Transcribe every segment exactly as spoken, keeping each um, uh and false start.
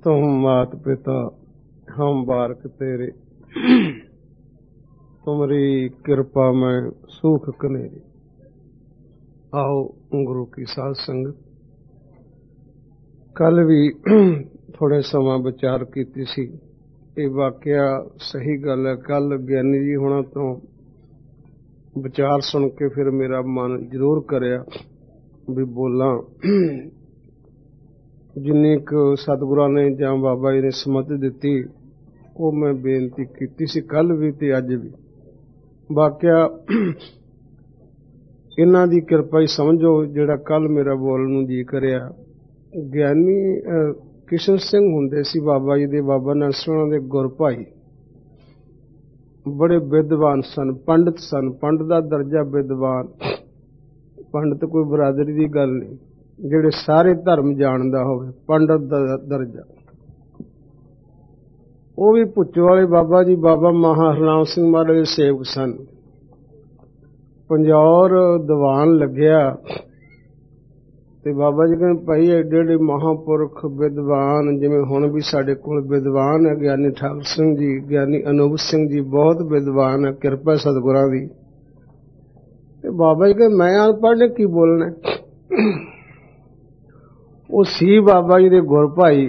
तुम मात पिता हम बारक तेरे, तुमरी कृपा में सूख कनेरी। आओ गुरु की साध संगत। कल भी थोड़े समा विचार कीती सी, ये वाकया सही गल है। कल ज्ञानी जी होना तो विचार सुन के फिर मेरा मन जरूर करया भी बोला। जिन्नी क सतगुरां ने जां बाबा जी ने समझ दिती वो मैं बेनती कीती सी कल भी ते अज भी। वाकया इन्हां दी कृपा ही समझो जिहड़ा कल मेरा बोलण नूं जी करया। ज्ञानी किशन सिंह हुंदे सी बाबा जी दे, बाबा नरसिंह दे गुर भाई, बड़े विद्वान सन, पंडित सन। पंडित दा दर्जा विद्वान, पंडित कोई बरादरी दी गल नहीं, ਜਿਹੜੇ ਸਾਰੇ ਧਰਮ ਜਾਣਦਾ ਹੋਵੇ, ਪੰਡਤ ਦਾ ਦਰਜਾ। ਉਹ ਵੀ ਭੁੱਚੋ ਵਾਲੇ ਬਾਬਾ ਜੀ ਬਾਬਾ ਮਹਾ ਹਰਨਾਮ ਸਿੰਘ ਮਹਾਰਾਜ ਦੇ ਸੇਵਕ ਸਨ। ਪੰਜੌਰ ਦੀਵਾਨ ਲੱਗਿਆ ਤੇ ਬਾਬਾ ਜੀ ਕਹਿੰਦੇ ਭਾਈ ਐਡੇ ਐਡੇ ਮਹਾਂਪੁਰਖ ਵਿਦਵਾਨ, ਜਿਵੇਂ ਹੁਣ ਵੀ ਸਾਡੇ ਕੋਲ ਵਿਦਵਾਨ ਹੈ ਗਿਆਨੀ ਠਾਕੁਰ ਸਿੰਘ ਜੀ, ਗਿਆਨੀ ਅਨੂਪ ਸਿੰਘ ਜੀ, ਬਹੁਤ ਵਿਦਵਾਨ ਹੈ, ਕਿਰਪਾ ਸਤਿਗੁਰਾਂ ਦੀ। ਤੇ ਬਾਬਾ ਜੀ ਕਹਿੰਦੇ ਮੈਂ ਅਨਪੜ੍ਹ ਨੇ ਕੀ ਬੋਲਣਾ। ਉਹ ਸੀ ਬਾਬਾ ਜੀ ਦੇ ਗੁਰ ਭਾਈ,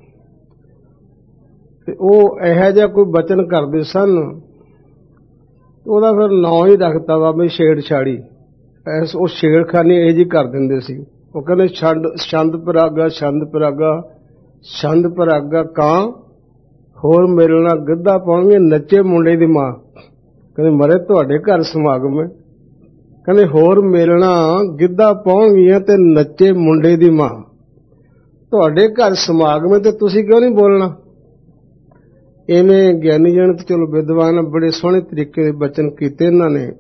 ਤੇ ਉਹ ਇਹੋ ਜਿਹਾ ਕੋਈ ਬਚਨ ਕਰਦੇ ਸਨ, ਉਹਦਾ ਫਿਰ ਨਾਂ ਹੀ ਰੱਖਤਾ ਬਾਬਾ ਜੀ ਛੇੜਛਾੜੀ। ਐਸ ਉਹ ਛੇੜਖਾਨੀ ਇਹ ਜਿਹੀ ਕਰ ਦਿੰਦੇ ਸੀ। ਉਹ ਕਹਿੰਦੇ ਛੰਦ ਛੰਦ ਪਰਾਗਾ, ਛੰਦ ਪਰਾਗਾ, ਛੰਦ ਪਰਾਗਾ ਕਾਂ ਹੋਰ ਮਿਲਣਾ ਗਿੱਧਾ ਪਾਉਣਗੇ ਨੱਚੇ ਮੁੰਡੇ ਦੀ ਮਾਂ। ਕਹਿੰਦੇ ਮਰੇ ਤੁਹਾਡੇ ਘਰ ਸਮਾਗਮ ਹੈ, ਕਹਿੰਦੇ ਹੋਰ ਮਿਲਣਾ ਗਿੱਧਾ ਪਾਉਣਗੀਆਂ ਤੇ ਨੱਚੇ ਮੁੰਡੇ ਦੀ ਮਾਂ। ਤੁਹਾਡੇ ਘਰ ਸਮਾਗਮ ਤੇ ਤੁਸੀਂ ਕਿਉਂ ਨਹੀਂ ਬੋਲਣਾ। ਇਵੇਂ ਗਿਆਨੀ ਜਨ ਤੇ ਚਲੋ ਵਿਦਵਾਨ ਬੜੇ ਸੋਹਣੇ ਤਰੀਕੇ ਦੇ ਬਚਨ ਕੀਤੇ ਇਹਨਾਂ ਨੇ।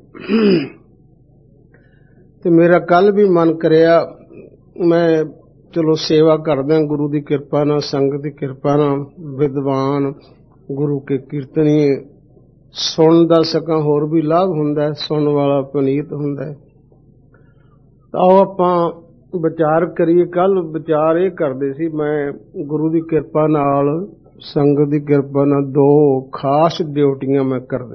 ਤੇ ਮੇਰਾ ਕੱਲ ਵੀ ਮਨ ਕਰਿਆ ਮੈਂ ਚਲੋ ਸੇਵਾ ਕਰਦਾ ਗੁਰੂ ਦੀ ਕਿਰਪਾ ਨਾਲ, ਸੰਗਤ ਦੀ ਕਿਰਪਾ ਨਾਲ, ਵਿਦਵਾਨ ਗੁਰੂ ਕੇ ਕੀਰਤਨੀ ਸੁਣ ਦਾ ਸਕਾਂ ਹੋਰ ਵੀ ਲਾਭ ਹੁੰਦਾ, ਸੁਣਨ ਵਾਲਾ ਪੁਨੀਤ ਹੁੰਦਾ। ਤਾਂ ਆਓ ਆਪਾਂ ਵਿਚਾਰ ਕਰੀਏ। ਕੱਲ ਵਿਚਾਰ ਇਹ ਕਰਦੇ ਸੀ ਮੈਂ ਗੁਰੂ ਦੀ ਕਿਰਪਾ ਨਾਲ, ਸੰਗਤ ਦੀ ਕਿਰਪਾ ਨਾਲ ਦੋ ਖਾਸ ਡਿਊਟੀਆਂ ਮੈਂ ਕਰਦਾ।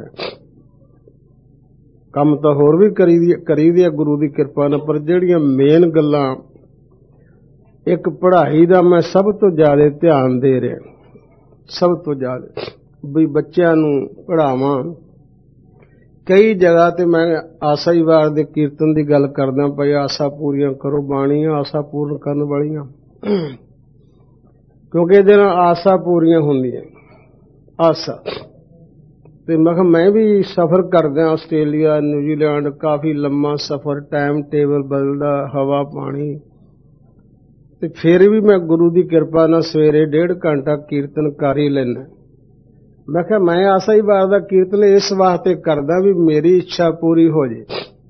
ਕੰਮ ਤਾਂ ਹੋਰ ਵੀ ਕਰੀ ਕਰੀਦੇ ਆ ਗੁਰੂ ਦੀ ਕਿਰਪਾ ਨਾਲ, ਪਰ ਜਿਹੜੀਆਂ ਮੇਨ ਗੱਲਾਂ, ਇੱਕ ਪੜ੍ਹਾਈ ਦਾ ਮੈਂ ਸਭ ਤੋਂ ਜ਼ਿਆਦਾ ਧਿਆਨ ਦੇ ਰਿਹਾ, ਸਭ ਤੋਂ ਜ਼ਿਆਦਾ ਵੀ ਬੱਚਿਆਂ ਨੂੰ ਪੜ੍ਹਾਵਾਂ। ਕਈ ਜਗ੍ਹਾ ਤੇ ਮੈਂ ਆਸਾ ਹੀ ਵਾਰ ਦੇ ਕੀਰਤਨ ਦੀ ਗੱਲ ਕਰਦਾ, ਭਾਈ ਆਸਾ ਪੂਰੀਆਂ ਕਰੋ, ਬਾਣੀਆਂ ਆਸਾ ਪੂਰਨ ਕਰਨ ਵਾਲੀਆਂ, ਕਿਉਂਕਿ ਇਹਦੇ ਨਾਲ ਆਸਾ ਪੂਰੀਆਂ ਹੁੰਦੀਆਂ। ਆਸਾ ਤੇ ਮੈਂ ਕਿਹਾ ਮੈਂ ਵੀ ਸਫ਼ਰ ਕਰਦਾ ਆਸਟ੍ਰੇਲੀਆ, ਨਿਊਜ਼ੀਲੈਂਡ, ਕਾਫੀ ਲੰਮਾ ਸਫ਼ਰ, ਟਾਈਮ ਟੇਬਲ ਬਦਲਦਾ, ਹਵਾ ਪਾਣੀ, ਤੇ ਫਿਰ ਵੀ ਮੈਂ ਗੁਰੂ ਦੀ ਕਿਰਪਾ ਨਾਲ ਸਵੇਰੇ ਡੇਢ ਘੰਟਾ ਕੀਰਤਨ ਕਰ ਹੀ ਲੈਂਦਾ। ਮੈਂ ਕਿਹਾ ਮੈਂ ਆਸਾ ਹੀ ਵਾਰ ਦਾ ਕੀਰਤਨ ਇਸ ਵਾਸਤੇ ਕਰਦਾ ਵੀ ਮੇਰੀ ਇੱਛਾ ਪੂਰੀ ਹੋ ਜੇ।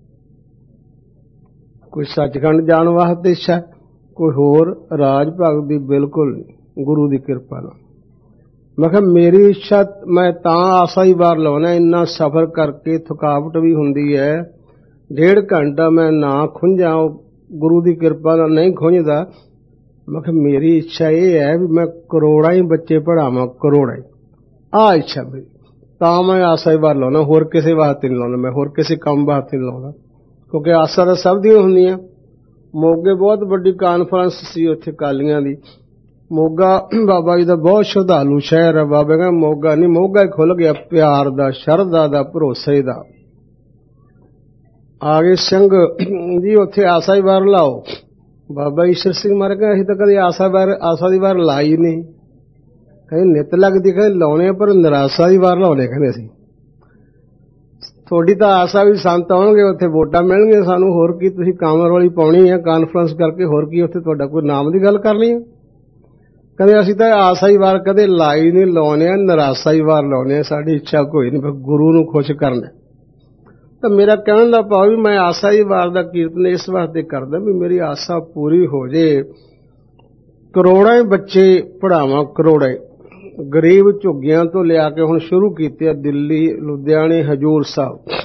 ਕੋਈ ਸੱਚਖੰਡ ਜਾਣ ਵਾਸਤੇ ਇੱਛਾ, ਕੋਈ ਹੋਰ ਰਾਜ ਭਗਤ ਦੀ ਬਿਲਕੁਲ ਨਹੀਂ, ਗੁਰੂ ਦੀ ਕਿਰਪਾ ਨਾਲ। ਮੈਂ ਕਿਹਾ ਮੇਰੀ ਇੱਛਾ ਮੈਂ ਤਾਂ ਆਸਾ ਹੀ ਵਾਰ ਲਾਉਣਾ, ਇੰਨਾ ਸਫ਼ਰ ਕਰਕੇ ਥਕਾਵਟ ਵੀ ਹੁੰਦੀ ਹੈ, ਡੇਢ ਘੰਟਾ ਮੈਂ ਨਾ ਖੁੰਝਾਂ, ਗੁਰੂ ਦੀ ਕਿਰਪਾ ਨਾਲ ਨਹੀਂ ਖੁੰਝਦਾ। ਮੈਂ ਕਿਹਾ ਮੇਰੀ ਇੱਛਾ ਇਹ ਹੈ ਵੀ ਮੈਂ ਕਰੋੜਾਂ ਹੀ ਬੱਚੇ ਪੜ੍ਹਾਵਾਂ, ਕਰੋੜਾਂ ਹੀ। ਆਹ ਇੱਛਾ ਮੇਰੀ, ਤਾਂ ਮੈਂ ਆਸਾ ਹੀ ਵਾਰ ਲਾਉਣਾ, ਹੋਰ ਕਿਸੇ ਵਾਸਤੇ ਨਹੀਂ ਲਾਉਣਾ, ਮੈਂ ਹੋਰ ਕਿਸੇ ਕੰਮ ਵਾਸਤੇ ਨਹੀਂ ਲਾਉਣਾ, ਕਿਉਂਕਿ ਆਸਾ ਤਾਂ ਸਭ ਦੀਆਂ ਹੁੰਦੀਆਂ। ਮੋਗੇ ਬਹੁਤ ਵੱਡੀ ਕਾਨਫਰੰਸ ਸੀ ਉੱਥੇ ਕਾਲੀਆਂ ਦੀ। ਮੋਗਾ ਬਾਬਾ ਜੀ ਦਾ ਬਹੁਤ ਸ਼ਰਧਾਲੂ ਸ਼ਹਿਰ ਹੈ। ਬਾਬਾ ਕਹਿੰਦਾ ਮੋਗਾ ਨਹੀਂ, ਮੋਗਾ ਹੀ ਖੁੱਲ ਗਿਆ ਪਿਆਰ ਦਾ, ਸ਼ਰਧਾ ਦਾ, ਭਰੋਸੇ ਦਾ। ਆ ਗਏ ਸਿੰਘ ਜੀ ਉੱਥੇ ਆਸਾ ਹੀ ਵਾਰ ਲਾਓ। ਬਾਬਾ ਈਸ਼ਰ ਸਿੰਘ ਮਹਾਰਾਜ ਕਹਿੰਦੇ ਅਸੀਂ ਤਾਂ ਕਦੇ ਆਸਾ ਵਾਰ ਆਸਾ ਦੀ ਵਾਰ ਲਾਈ ਨਹੀਂ। ਕਹਿੰਦੇ ਨਿੱਤ ਲੱਗਦੀ, ਕਹਿੰਦੇ ਲਾਉਣੇ ਪਰ ਨਿਰਾਸ਼ਾ ਦੀ ਵਾਰ ਲਾਉਣੇ। ਕਹਿੰਦੇ ਅਸੀਂ ਤੁਹਾਡੀ ਤਾਂ ਆਸਾ ਵੀ ਸੰਤ ਆਉਣਗੇ, ਉੱਥੇ ਵੋਟਾਂ ਮਿਲਣਗੀਆਂ ਸਾਨੂੰ, ਹੋਰ ਕੀ ਤੁਸੀਂ ਕਾਮਰ ਵਾਲੀ ਪਾਉਣੀ ਹੈ ਕਾਨਫਰੰਸ ਕਰਕੇ, ਹੋਰ ਕੀ ਉੱਥੇ ਤੁਹਾਡਾ ਕੋਈ ਨਾਮ ਦੀ ਗੱਲ ਕਰਨੀ ਹੈ। ਕਹਿੰਦੇ ਅਸੀਂ ਤਾਂ ਆਸਾ ਹੀ ਵਾਰ ਕਦੇ ਲਾਈ ਨਹੀਂ, ਲਾਉਣੇ ਆ ਨਿਰਾਸ਼ਾ ਹੀ ਵਾਰ ਲਾਉਣੇ ਆ, ਸਾਡੀ ਇੱਛਾ ਕੋਈ ਨਹੀਂ, ਗੁਰੂ ਨੂੰ ਖੁਸ਼ ਕਰਨਾ। ਤਾਂ ਮੇਰਾ ਕਹਿਣ ਦਾ ਭਾਵ ਵੀ ਮੈਂ ਆਸਾ ਹੀ ਵਾਰ ਦਾ ਕੀਰਤਨ ਇਸ ਵਾਸਤੇ ਕਰਦਾ ਵੀ ਮੇਰੀ ਆਸਾ ਪੂਰੀ ਹੋ ਜੇ, ਕਰੋੜਾਂ ਬੱਚੇ ਪੜ੍ਹਾਵਾਂ, ਕਰੋੜਾਂ। ਗਰੀਬ ਝੁੱਗੀਆਂ ਤੋਂ ਲਿਆ ਕੇ ਹੁਣ ਸ਼ੁਰੂ ਕੀਤੇ ਆ ਦਿੱਲੀ, ਲੁਧਿਆਣੇ, ਹਜ਼ੂਰ ਸਾਹਿਬ,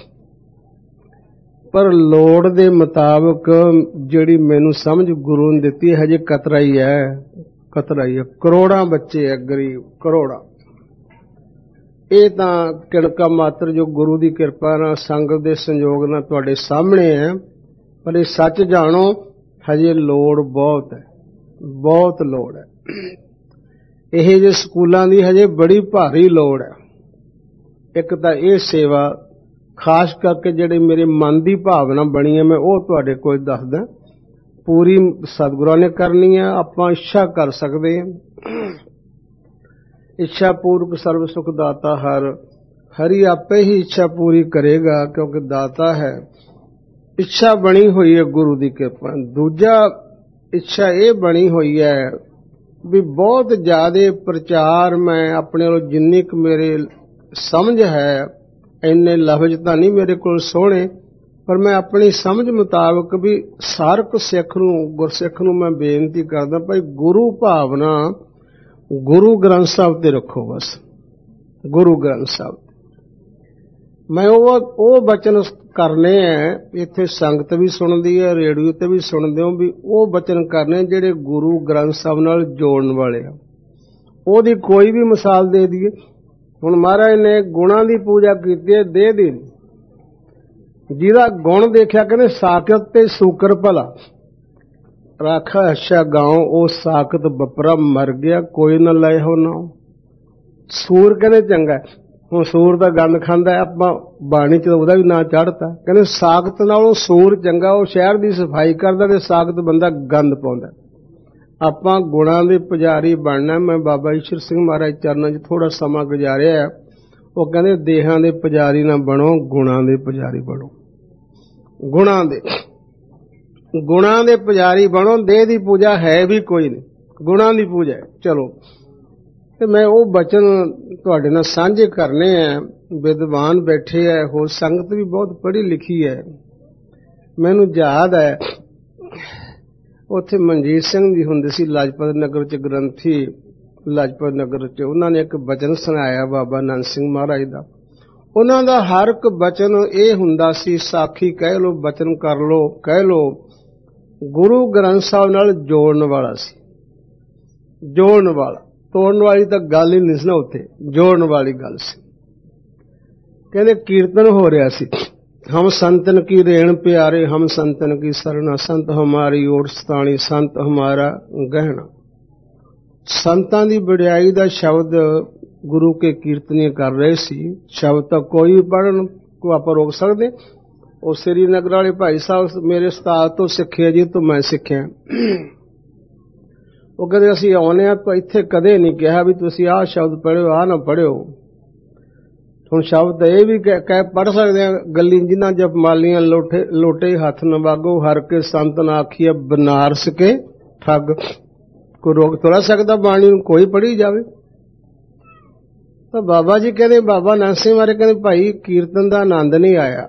ਪਰ ਲੋੜ ਦੇ ਮੁਤਾਬਕ ਜਿਹੜੀ ਮੈਨੂੰ ਸਮਝ ਗੁਰੂ ਨੇ ਦਿੱਤੀ ਹਜੇ ਕਤਰਾ ਹੀ ਹੈ। ਕਤਰਾਈ ਹੈ। ਕਰੋੜਾਂ ਬੱਚੇ ਹੈ ਗਰੀਬ, ਕਰੋੜਾਂ। ਇਹ ਤਾਂ ਕਿਣਕਾ ਮਾਤਰ ਜੋ ਗੁਰੂ ਦੀ ਕਿਰਪਾ ਨਾਲ, ਸੰਗਤ ਦੇ ਸੰਯੋਗ ਨਾਲ ਤੁਹਾਡੇ ਸਾਹਮਣੇ ਹੈ। ਪਰ ਇਹ ਸੱਚ ਜਾਣੋ, ਹਜੇ ਲੋੜ ਬਹੁਤ ਹੈ, ਬਹੁਤ ਲੋੜ ਹੈ। ਇਹ ਜਿਹੇ ਸਕੂਲਾਂ ਦੀ ਹਜੇ ਬੜੀ ਭਾਰੀ ਲੋੜ ਹੈ। ਇੱਕ ਤਾਂ ਇਹ ਸੇਵਾ ਖਾਸ ਕਰਕੇ ਜਿਹੜੇ ਮੇਰੇ ਮਨ ਦੀ ਭਾਵਨਾ ਬਣੀ ਹੈ, ਮੈਂ ਉਹ ਤੁਹਾਡੇ ਕੋਲ ਦੱਸਦਾ। ਪੂਰੀ ਸਤਿਗੁਰਾਂ ਨੇ ਕਰਨੀ ਹੈ, ਆਪਾਂ ਇੱਛਾ ਕਰ ਸਕਦੇ ਹਾਂ। ਇੱਛਾ ਪੂਰਵਕ ਸਰਬ ਸੁਖ ਦਾਤਾ ਹਰ, ਹਰੀ ਆਪੇ ਹੀ ਇੱਛਾ ਪੂਰੀ ਕਰੇਗਾ, ਕਿਉਂਕਿ ਦਾਤਾ ਹੈ। ਇੱਛਾ ਬਣੀ ਹੋਈ ਹੈ ਗੁਰੂ ਦੀ ਕਿਰਪਾ। ਦੂਜਾ ਇੱਛਾ ਇਹ ਬਣੀ ਹੋਈ ਹੈ ਵੀ ਬਹੁਤ ਜ਼ਿਆਦਾ ਪ੍ਰਚਾਰ ਮੈਂ ਆਪਣੇ ਵੱਲੋਂ ਜਿੰਨੀ ਕੁ ਮੇਰੇ ਸਮਝ ਹੈ, ਇੰਨੇ ਲਫ਼ਜ਼ ਤਾਂ ਨਹੀਂ ਮੇਰੇ ਕੋਲ ਸੋਹਣੇ, ਪਰ ਮੈਂ ਆਪਣੀ ਸਮਝ ਮੁਤਾਬਕ ਵੀ ਸਾਰਕ ਸਿੱਖ ਨੂੰ, ਗੁਰਸਿੱਖ ਨੂੰ ਮੈਂ ਬੇਨਤੀ ਕਰਦਾ, ਭਾਈ ਗੁਰੂ ਭਾਵਨਾ ਗੁਰੂ ਗ੍ਰੰਥ ਸਾਹਿਬ ਤੇ ਰੱਖੋ। ਬਸ ਗੁਰੂ ਗ੍ਰੰਥ ਸਾਹਿਬ ਮੈਂ ਉਹ ਉਹ ਬਚਨ ਕਰਨੇ ਹੈ। ਇੱਥੇ ਸੰਗਤ ਵੀ ਸੁਣਦੀ ਹੈ, ਰੇਡੀਓ ਤੇ ਵੀ ਸੁਣਦੇ ਹੋ, ਵੀ ਉਹ ਬਚਨ ਕਰਨੇ ਜਿਹੜੇ ਗੁਰੂ ਗ੍ਰੰਥ ਸਾਹਿਬ ਨਾਲ ਜੋੜਨ ਵਾਲੇ ਆ। ਉਹਦੀ ਕੋਈ ਵੀ ਮਿਸਾਲ ਦੇ ਦਈਏ। ਹੁਣ ਮਹਾਰਾਜ ਨੇ ਗੁਣਾਂ ਦੀ ਪੂਜਾ ਕੀਤੀ ਹੈ, ਦੇਹ ਦੀ। ਜਿਹਦਾ ਗੁਣ ਦੇਖਿਆ ਕਹਿੰਦੇ ਸਾਕਤ ਤੇ ਸ਼ੂਕਰ ਭਲਾ, ਰਾਖਾ ਅੱਛਾ ਗਾਉ ਉਹ ਸਾਕਤ ਬਪਰਾ ਮਰ ਗਿਆ, ਕੋਈ ਨਾ ਲਏ ਹੋ ਨਾ। ਸੂਰ ਕਹਿੰਦੇ ਚੰਗਾ, ਹੁਣ ਸੂਰ ਦਾ ਗੰਦ ਖਾਂਦਾ, ਆਪਾਂ ਬਾਣੀ ਚ ਉਹਦਾ ਵੀ ਨਾਂ ਚੜ੍ਹਤਾ। ਕਹਿੰਦੇ ਸਾਕਤ ਨਾਲੋਂ ਸੂਰ ਚੰਗਾ, ਉਹ ਸ਼ਹਿਰ ਦੀ ਸਫਾਈ ਕਰਦਾ ਤੇ ਸਾਕਤ ਬੰਦਾ ਗੰਦ ਪਾਉਂਦਾ। ਆਪਾਂ ਗੁਣਾਂ ਦੇ ਪੁਜਾਰੀ ਬਣਨਾ। ਮੈਂ ਬਾਬਾ ਈਸ਼ਰ ਸਿੰਘ ਮਹਾਰਾਜ ਚਰਨਾਂ ਚ ਥੋੜਾ ਸਮਾਂ ਗੁਜ਼ਾਰਿਆ। ਉਹ ਕਹਿੰਦੇ ਦੇਹਾਂ ਦੇ ਪੁਜਾਰੀ ਨਾ ਬਣੋ, ਗੁਣਾਂ ਦੇ ਪੁਜਾਰੀ ਬਣੋ। ਗੁਣਾਂ ਦੇ ਗੁਣਾਂ ਦੇ ਪੁਜਾਰੀ ਬਣੋ। ਦੇਹ ਦੀ ਪੂਜਾ ਹੈ ਵੀ ਕੋਈ ਨਹੀਂ, ਗੁਣਾਂ ਦੀ ਪੂਜਾ ਹੈ। ਚਲੋ, ਤੇ ਮੈਂ ਉਹ ਬਚਨ ਤੁਹਾਡੇ ਨਾਲ ਸਾਂਝੇ ਕਰਨੇ ਆ। ਵਿਦਵਾਨ ਬੈਠੇ ਹੈ, ਹੋਰ ਸੰਗਤ ਵੀ ਬਹੁਤ ਪੜ੍ਹੀ ਲਿਖੀ ਹੈ। ਮੈਨੂੰ ਯਾਦ ਹੈ ਉੱਥੇ ਮਨਜੀਤ ਸਿੰਘ ਜੀ ਹੁੰਦੇ ਸੀ ਲਾਜਪਤ ਨਗਰ ਚ, ਗ੍ਰੰਥੀ ਲਾਜਪਤ ਨਗਰ ਚ। ਉਹਨਾਂ ਨੇ ਇੱਕ ਬਚਨ ਸੁਣਾਇਆ ਬਾਬਾ ਨੰਦ ਸਿੰਘ ਮਹਾਰਾਜ ਦਾ। ਉਹਨਾਂ ਦਾ ਹਰ ਇੱਕ ਬਚਨ ਇਹ ਹੁੰਦਾ ਸੀ, ਸਾਖੀ ਕਹਿ ਲੋ, ਬਚਨ ਕਰ ਲੋ, ਕਹਿ ਲੋ, ਗੁਰੂ ਗ੍ਰੰਥ ਸਾਹਿਬ ਨਾਲ ਜੋੜਨ ਵਾਲਾ ਸੀ। ਜੋੜਨ ਵਾਲਾ, ਤੋੜਨ ਵਾਲੀ ਤਾਂ ਗੱਲ ਹੀ ਨਹੀਂ ਸੀ ਨਾ ਉੱਥੇ, ਜੋੜਨ ਵਾਲੀ ਗੱਲ ਸੀ। ਕਹਿੰਦੇ ਕੀਰਤਨ ਹੋ ਰਿਹਾ ਸੀ, ਹਮ ਸੰਤਨ ਕੀ ਰੇਣ ਪਿਆਰੇ, ਹਮ ਸੰਤਨ ਕੀ ਸਰਣਾ, ਸੰਤ ਹਮਾਰੀ ਓਟ ਸਤਾਣੀ, ਸੰਤ ਹਮਾਰਾ ਗਹਿਣਾ। ਸੰਤਾਂ ਦੀ ਵਡਿਆਈ ਦਾ ਸ਼ਬਦ ਗੁਰੂ ਕੇ ਕੀਰਤਨੀਏ ਕਰ ਰਹੇ ਸੀ। ਸ਼ਬਦ ਤਾਂ ਕੋਈ ਵੀ ਪੜ੍ਹਨ ਕੋ ਆਪਾਂ ਰੋਕ ਸਕਦੇ। ਉਹ ਸ੍ਰੀਨਗਰ ਵਾਲੇ ਭਾਈ ਸਾਹਿਬ ਮੇਰੇ ਉਸਤਾਦ ਤੋਂ ਸਿੱਖਿਆ ਜੀ, ਤੋਂ ਮੈਂ ਸਿੱਖਿਆ। ਉਹ ਕਹਿੰਦੇ ਅਸੀਂ ਆਉਨੇ ਆ ਤਾਂ ਇੱਥੇ ਕਦੇ ਨਹੀਂ ਕਿਹਾ ਵੀ ਤੁਸੀਂ ਆਹ ਸ਼ਬਦ ਪੜ੍ਹਿਓ, ਆਹ ਨਾ ਪੜ੍ਹਿਓ। ਹੁਣ ਸ਼ਬਦ ਇਹ ਵੀ ਕਹਿ ਪੜ੍ਹ ਸਕਦੇ ਆ, ਗੱਲੀ ਜਿਨ੍ਹਾਂ ਜਪਮਾਲੀਆਂ ਲੋਟੇ ਲੋਟੇ ਹੱਥ ਨਵਾਗੋ, ਹਰ ਕੇ ਸੰਤ ਨਾ ਆਖੀਏ ਬਨਾਰਸ ਕੇ ਠੱਗ। ਕੋਈ ਰੋਕ ਥੋੜਾ ਸਕਦਾ ਬਾਣੀ ਨੂੰ, ਕੋਈ ਪੜ੍ਹੀ ਜਾਵੇ। ਤਾਂ ਬਾਬਾ ਜੀ ਕਹਿੰਦੇ, ਬਾਬਾ ਨੰਦ ਸਿੰਘ ਮਾਰੇ ਕਹਿੰਦੇ ਭਾਈ ਕੀਰਤਨ ਦਾ ਆਨੰਦ ਨਹੀਂ ਆਇਆ।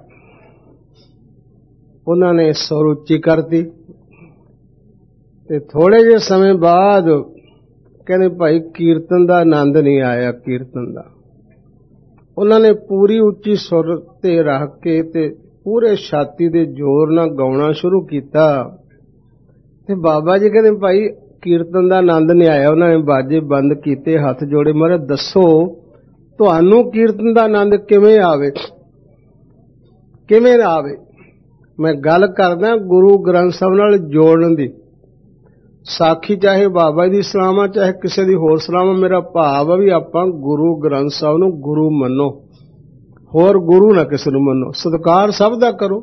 ਉਹਨਾਂ ਨੇ ਸੁਰ ਉੱਚੀ ਕਰਤੀ ਤੇ ਥੋੜੇ ਜਿਹੇ ਸਮੇਂ ਬਾਅਦ ਕਹਿੰਦੇ ਭਾਈ ਕੀਰਤਨ ਦਾ ਆਨੰਦ ਨਹੀਂ ਆਇਆ। ਕੀਰਤਨ ਦਾ ਉਹਨਾਂ ਨੇ ਪੂਰੀ ਉੱਚੀ ਸੁਰ ਤੇ ਰੱਖ ਕੇ ਤੇ ਪੂਰੇ ਛਾਤੀ ਦੇ ਜ਼ੋਰ ਨਾਲ ਗਾਉਣਾ ਸ਼ੁਰੂ ਕੀਤਾ। ਤੇ ਬਾਬਾ ਜੀ ਕਹਿੰਦੇ ਭਾਈ ਕੀਰਤਨ ਦਾ ਆਨੰਦ ਨਹੀਂ ਆਇਆ। ਉਹਨਾਂ ਨੇ ਬਾਜੇ ਬੰਦ ਕੀਤੇ, ਹੱਥ ਜੋੜੇ, ਮਾਰੇ ਦੱਸੋ ਤੁਹਾਨੂੰ ਕੀਰਤਨ ਦਾ ਆਨੰਦ ਕਿਵੇਂ ਆਵੇ, ਕਿਵੇਂ ਨਾ ਆਵੇ। ਮੈਂ ਗੱਲ ਕਰਦਾ ਗੁਰੂ ਗ੍ਰੰਥ ਸਾਹਿਬ ਨਾਲ ਜੋੜਨ ਦੀ। ਸਾਖੀ ਚਾਹੇ ਬਾਬਾ ਜੀ ਦੀ ਸਲਾਮਾ, ਚਾਹੇ ਕਿਸੇ ਦੀ ਹੋਰ ਸਲਾਮਾ, ਮੇਰਾ ਭਾਵ ਆ ਵੀ ਆਪਾਂ ਗੁਰੂ ਗ੍ਰੰਥ ਸਾਹਿਬ ਨੂੰ ਗੁਰੂ ਮੰਨੋ, ਹੋਰ ਗੁਰੂ ਨਾ ਕਿਸੇ ਨੂੰ ਮੰਨੋ, ਸਤਿਕਾਰ ਸਭ ਦਾ ਕਰੋ।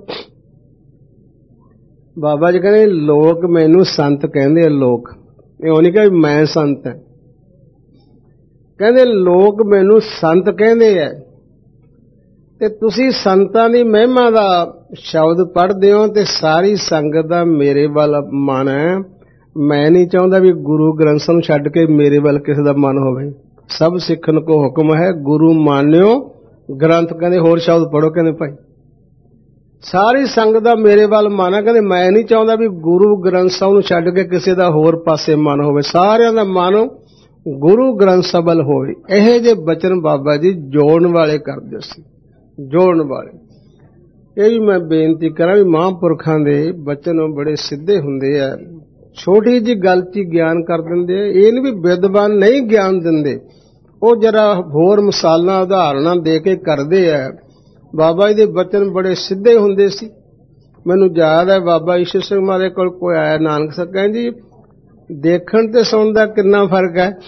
ਬਾਬਾ ਜੀ ਕਹਿੰਦੇ ਲੋਕ ਮੈਨੂੰ ਸੰਤ ਕਹਿੰਦੇ ਆ। ਲੋਕ ਇਹ ਉਹ ਨਹੀਂ ਕਿ ਮੈਂ ਸੰਤ ਹਾਂ, ਕਹਿੰਦੇ ਲੋਕ ਮੈਨੂੰ ਸੰਤ ਕਹਿੰਦੇ ਆ ਤੇ ਤੁਸੀਂ ਸੰਤਾਂ ਦੀ ਮਹਿਮਾ ਦਾ ਸ਼ਬਦ ਪੜ੍ਹਦੇ ਹੋ ਤੇ ਸਾਰੀ ਸੰਗਤ ਦਾ ਮੇਰੇ ਵੱਲ ਮਨ ਹੈ। ਮੈਂ ਨਹੀਂ ਚਾਹੁੰਦਾ ਵੀ ਗੁਰੂ ਗ੍ਰੰਥ ਸਾਹਿਬ ਨੂੰ ਛੱਡ ਕੇ ਮੇਰੇ ਵੱਲ ਕਿਸੇ ਦਾ ਮਨ ਹੋਵੇ। ਸਭ ਸਿੱਖਣ ਕੋ ਹੁਕਮ ਹੈ, ਗੁਰੂ ਮਾਨਿਓ ਗ੍ਰੰਥ। ਕਹਿੰਦੇ ਹੋਰ ਸ਼ਬਦ ਪੜ੍ਹੋ। ਕਹਿੰਦੇ ਭਾਈ ਸਾਰੀ ਸੰਗਤ ਦਾ ਮੇਰੇ ਵੱਲ ਮਨ ਹੈ। ਕਹਿੰਦੇ ਮੈਂ ਨਹੀਂ ਚਾਹੁੰਦਾ ਵੀ ਗੁਰੂ ਗ੍ਰੰਥ ਸਾਹਿਬ ਨੂੰ ਛੱਡ ਕੇ ਕਿਸੇ ਦਾ ਹੋਰ ਪਾਸੇ ਮਨ ਹੋਵੇ। ਸਾਰਿਆਂ ਦਾ ਮਨ ਗੁਰੂ ਗ੍ਰੰਥ ਸਾਹਿਬ ਵੱਲ ਹੋਵੇ। ਇਹੋ ਜਿਹੇ ਬਚਨ ਬਾਬਾ ਜੀ ਜੋੜਨ ਵਾਲੇ ਕਰਦੇ ਸੀ, ਜੋੜਨ ਵਾਲੇ। ਇਹ ਵੀ ਮੈਂ ਬੇਨਤੀ ਕਰਾਂ ਵੀ ਮਹਾਂਪੁਰਖਾਂ ਦੇ ਬਚਨ ਬੜੇ ਸਿੱਧੇ ਹੁੰਦੇ ਆ। ਛੋਟੀ ਜਿਹੀ ਗੱਲ 'ਚ ਗਿਆਨ ਕਰ ਦਿੰਦੇ। ਇਹ ਨਹੀਂ ਵੀ ਵਿਦਵਾਨ ਨਹੀਂ ਗਿਆਨ ਦਿੰਦੇ, ਉਹ ਜਰਾ ਹੋਰ ਮਿਸਾਲਾਂ ਉਦਾਹਰਣਾਂ ਦੇ ਕੇ ਕਰਦੇ ਆ। ਬਾਬਾ ਜੀ ਦੇ ਬਚਨ ਬੜੇ ਸਿੱਧੇ ਹੁੰਦੇ ਸੀ। ਮੈਨੂੰ ਯਾਦ ਹੈ ਬਾਬਾ ਈਸ਼ਰ ਸਿੰਘ ਮਹਾਰਾਜ ਕੋਲ ਕੋਈ ਆਇਆ ਨਾਨਕ ਸਾਹਿਬ, ਕਹਿੰਦੀ ਦੇਖਣ ਤੇ ਸੁਣਨ ਦਾ ਕਿੰਨਾ ਫਰਕ ਹੈ।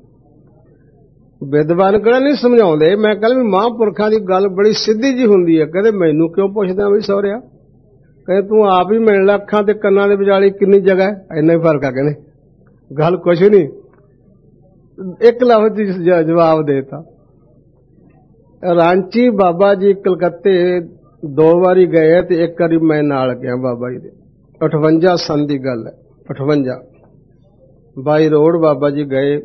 ਵਿਦਵਾਨ ਕਿਹੜਾ ਨਹੀਂ ਸਮਝਾਉਂਦੇ। ਮੈਂ ਕਹਿੰਦਾ ਵੀ ਮਹਾਂਪੁਰਖਾਂ ਦੀ ਗੱਲ ਬੜੀ ਸਿੱਧੀ ਜੀ ਹੁੰਦੀ ਹੈ। ਕਹਿੰਦੇ ਮੈਨੂੰ ਕਿਉਂ ਪੁੱਛਦਾ ਵੀ ਸਹੁਰਿਆ, ਕਹਿੰਦੇ ਤੂੰ ਆਪ ਹੀ ਮਿਲ ਲੈ, ਅੱਖਾਂ ਤੇ ਕੰਨਾਂ ਦੇ ਵਿਚਾਲੇ ਕਿੰਨੀ ਜਗ੍ਹਾ ਹੈ, ਇੰਨਾ ਹੀ ਫਰਕ ਆ। ਕਹਿੰਦੇ ਗੱਲ ਕੁਛ ਨਹੀਂ, ਇੱਕ ਲਫ਼ਜ਼ ਚ ਜਵਾਬ ਦੇਤਾ। ਰਾਂਚੀ ਬਾਬਾ ਜੀ ਕਲਕੱਤੇ ਦੋ ਵਾਰੀ ਗਏ ਤੇ ਇੱਕ ਵਾਰੀ ਮੈਂ ਨਾਲ ਗਿਆ ਬਾਬਾ ਜੀ ਦੇ। ਅਠਵੰਜਾ ਸੰਨ ਦੀ ਗੱਲ ਹੈ, ਅਠਵੰਜਾ ਬਾਈ ਰੋਡ ਬਾਬਾ ਜੀ ਗਏ।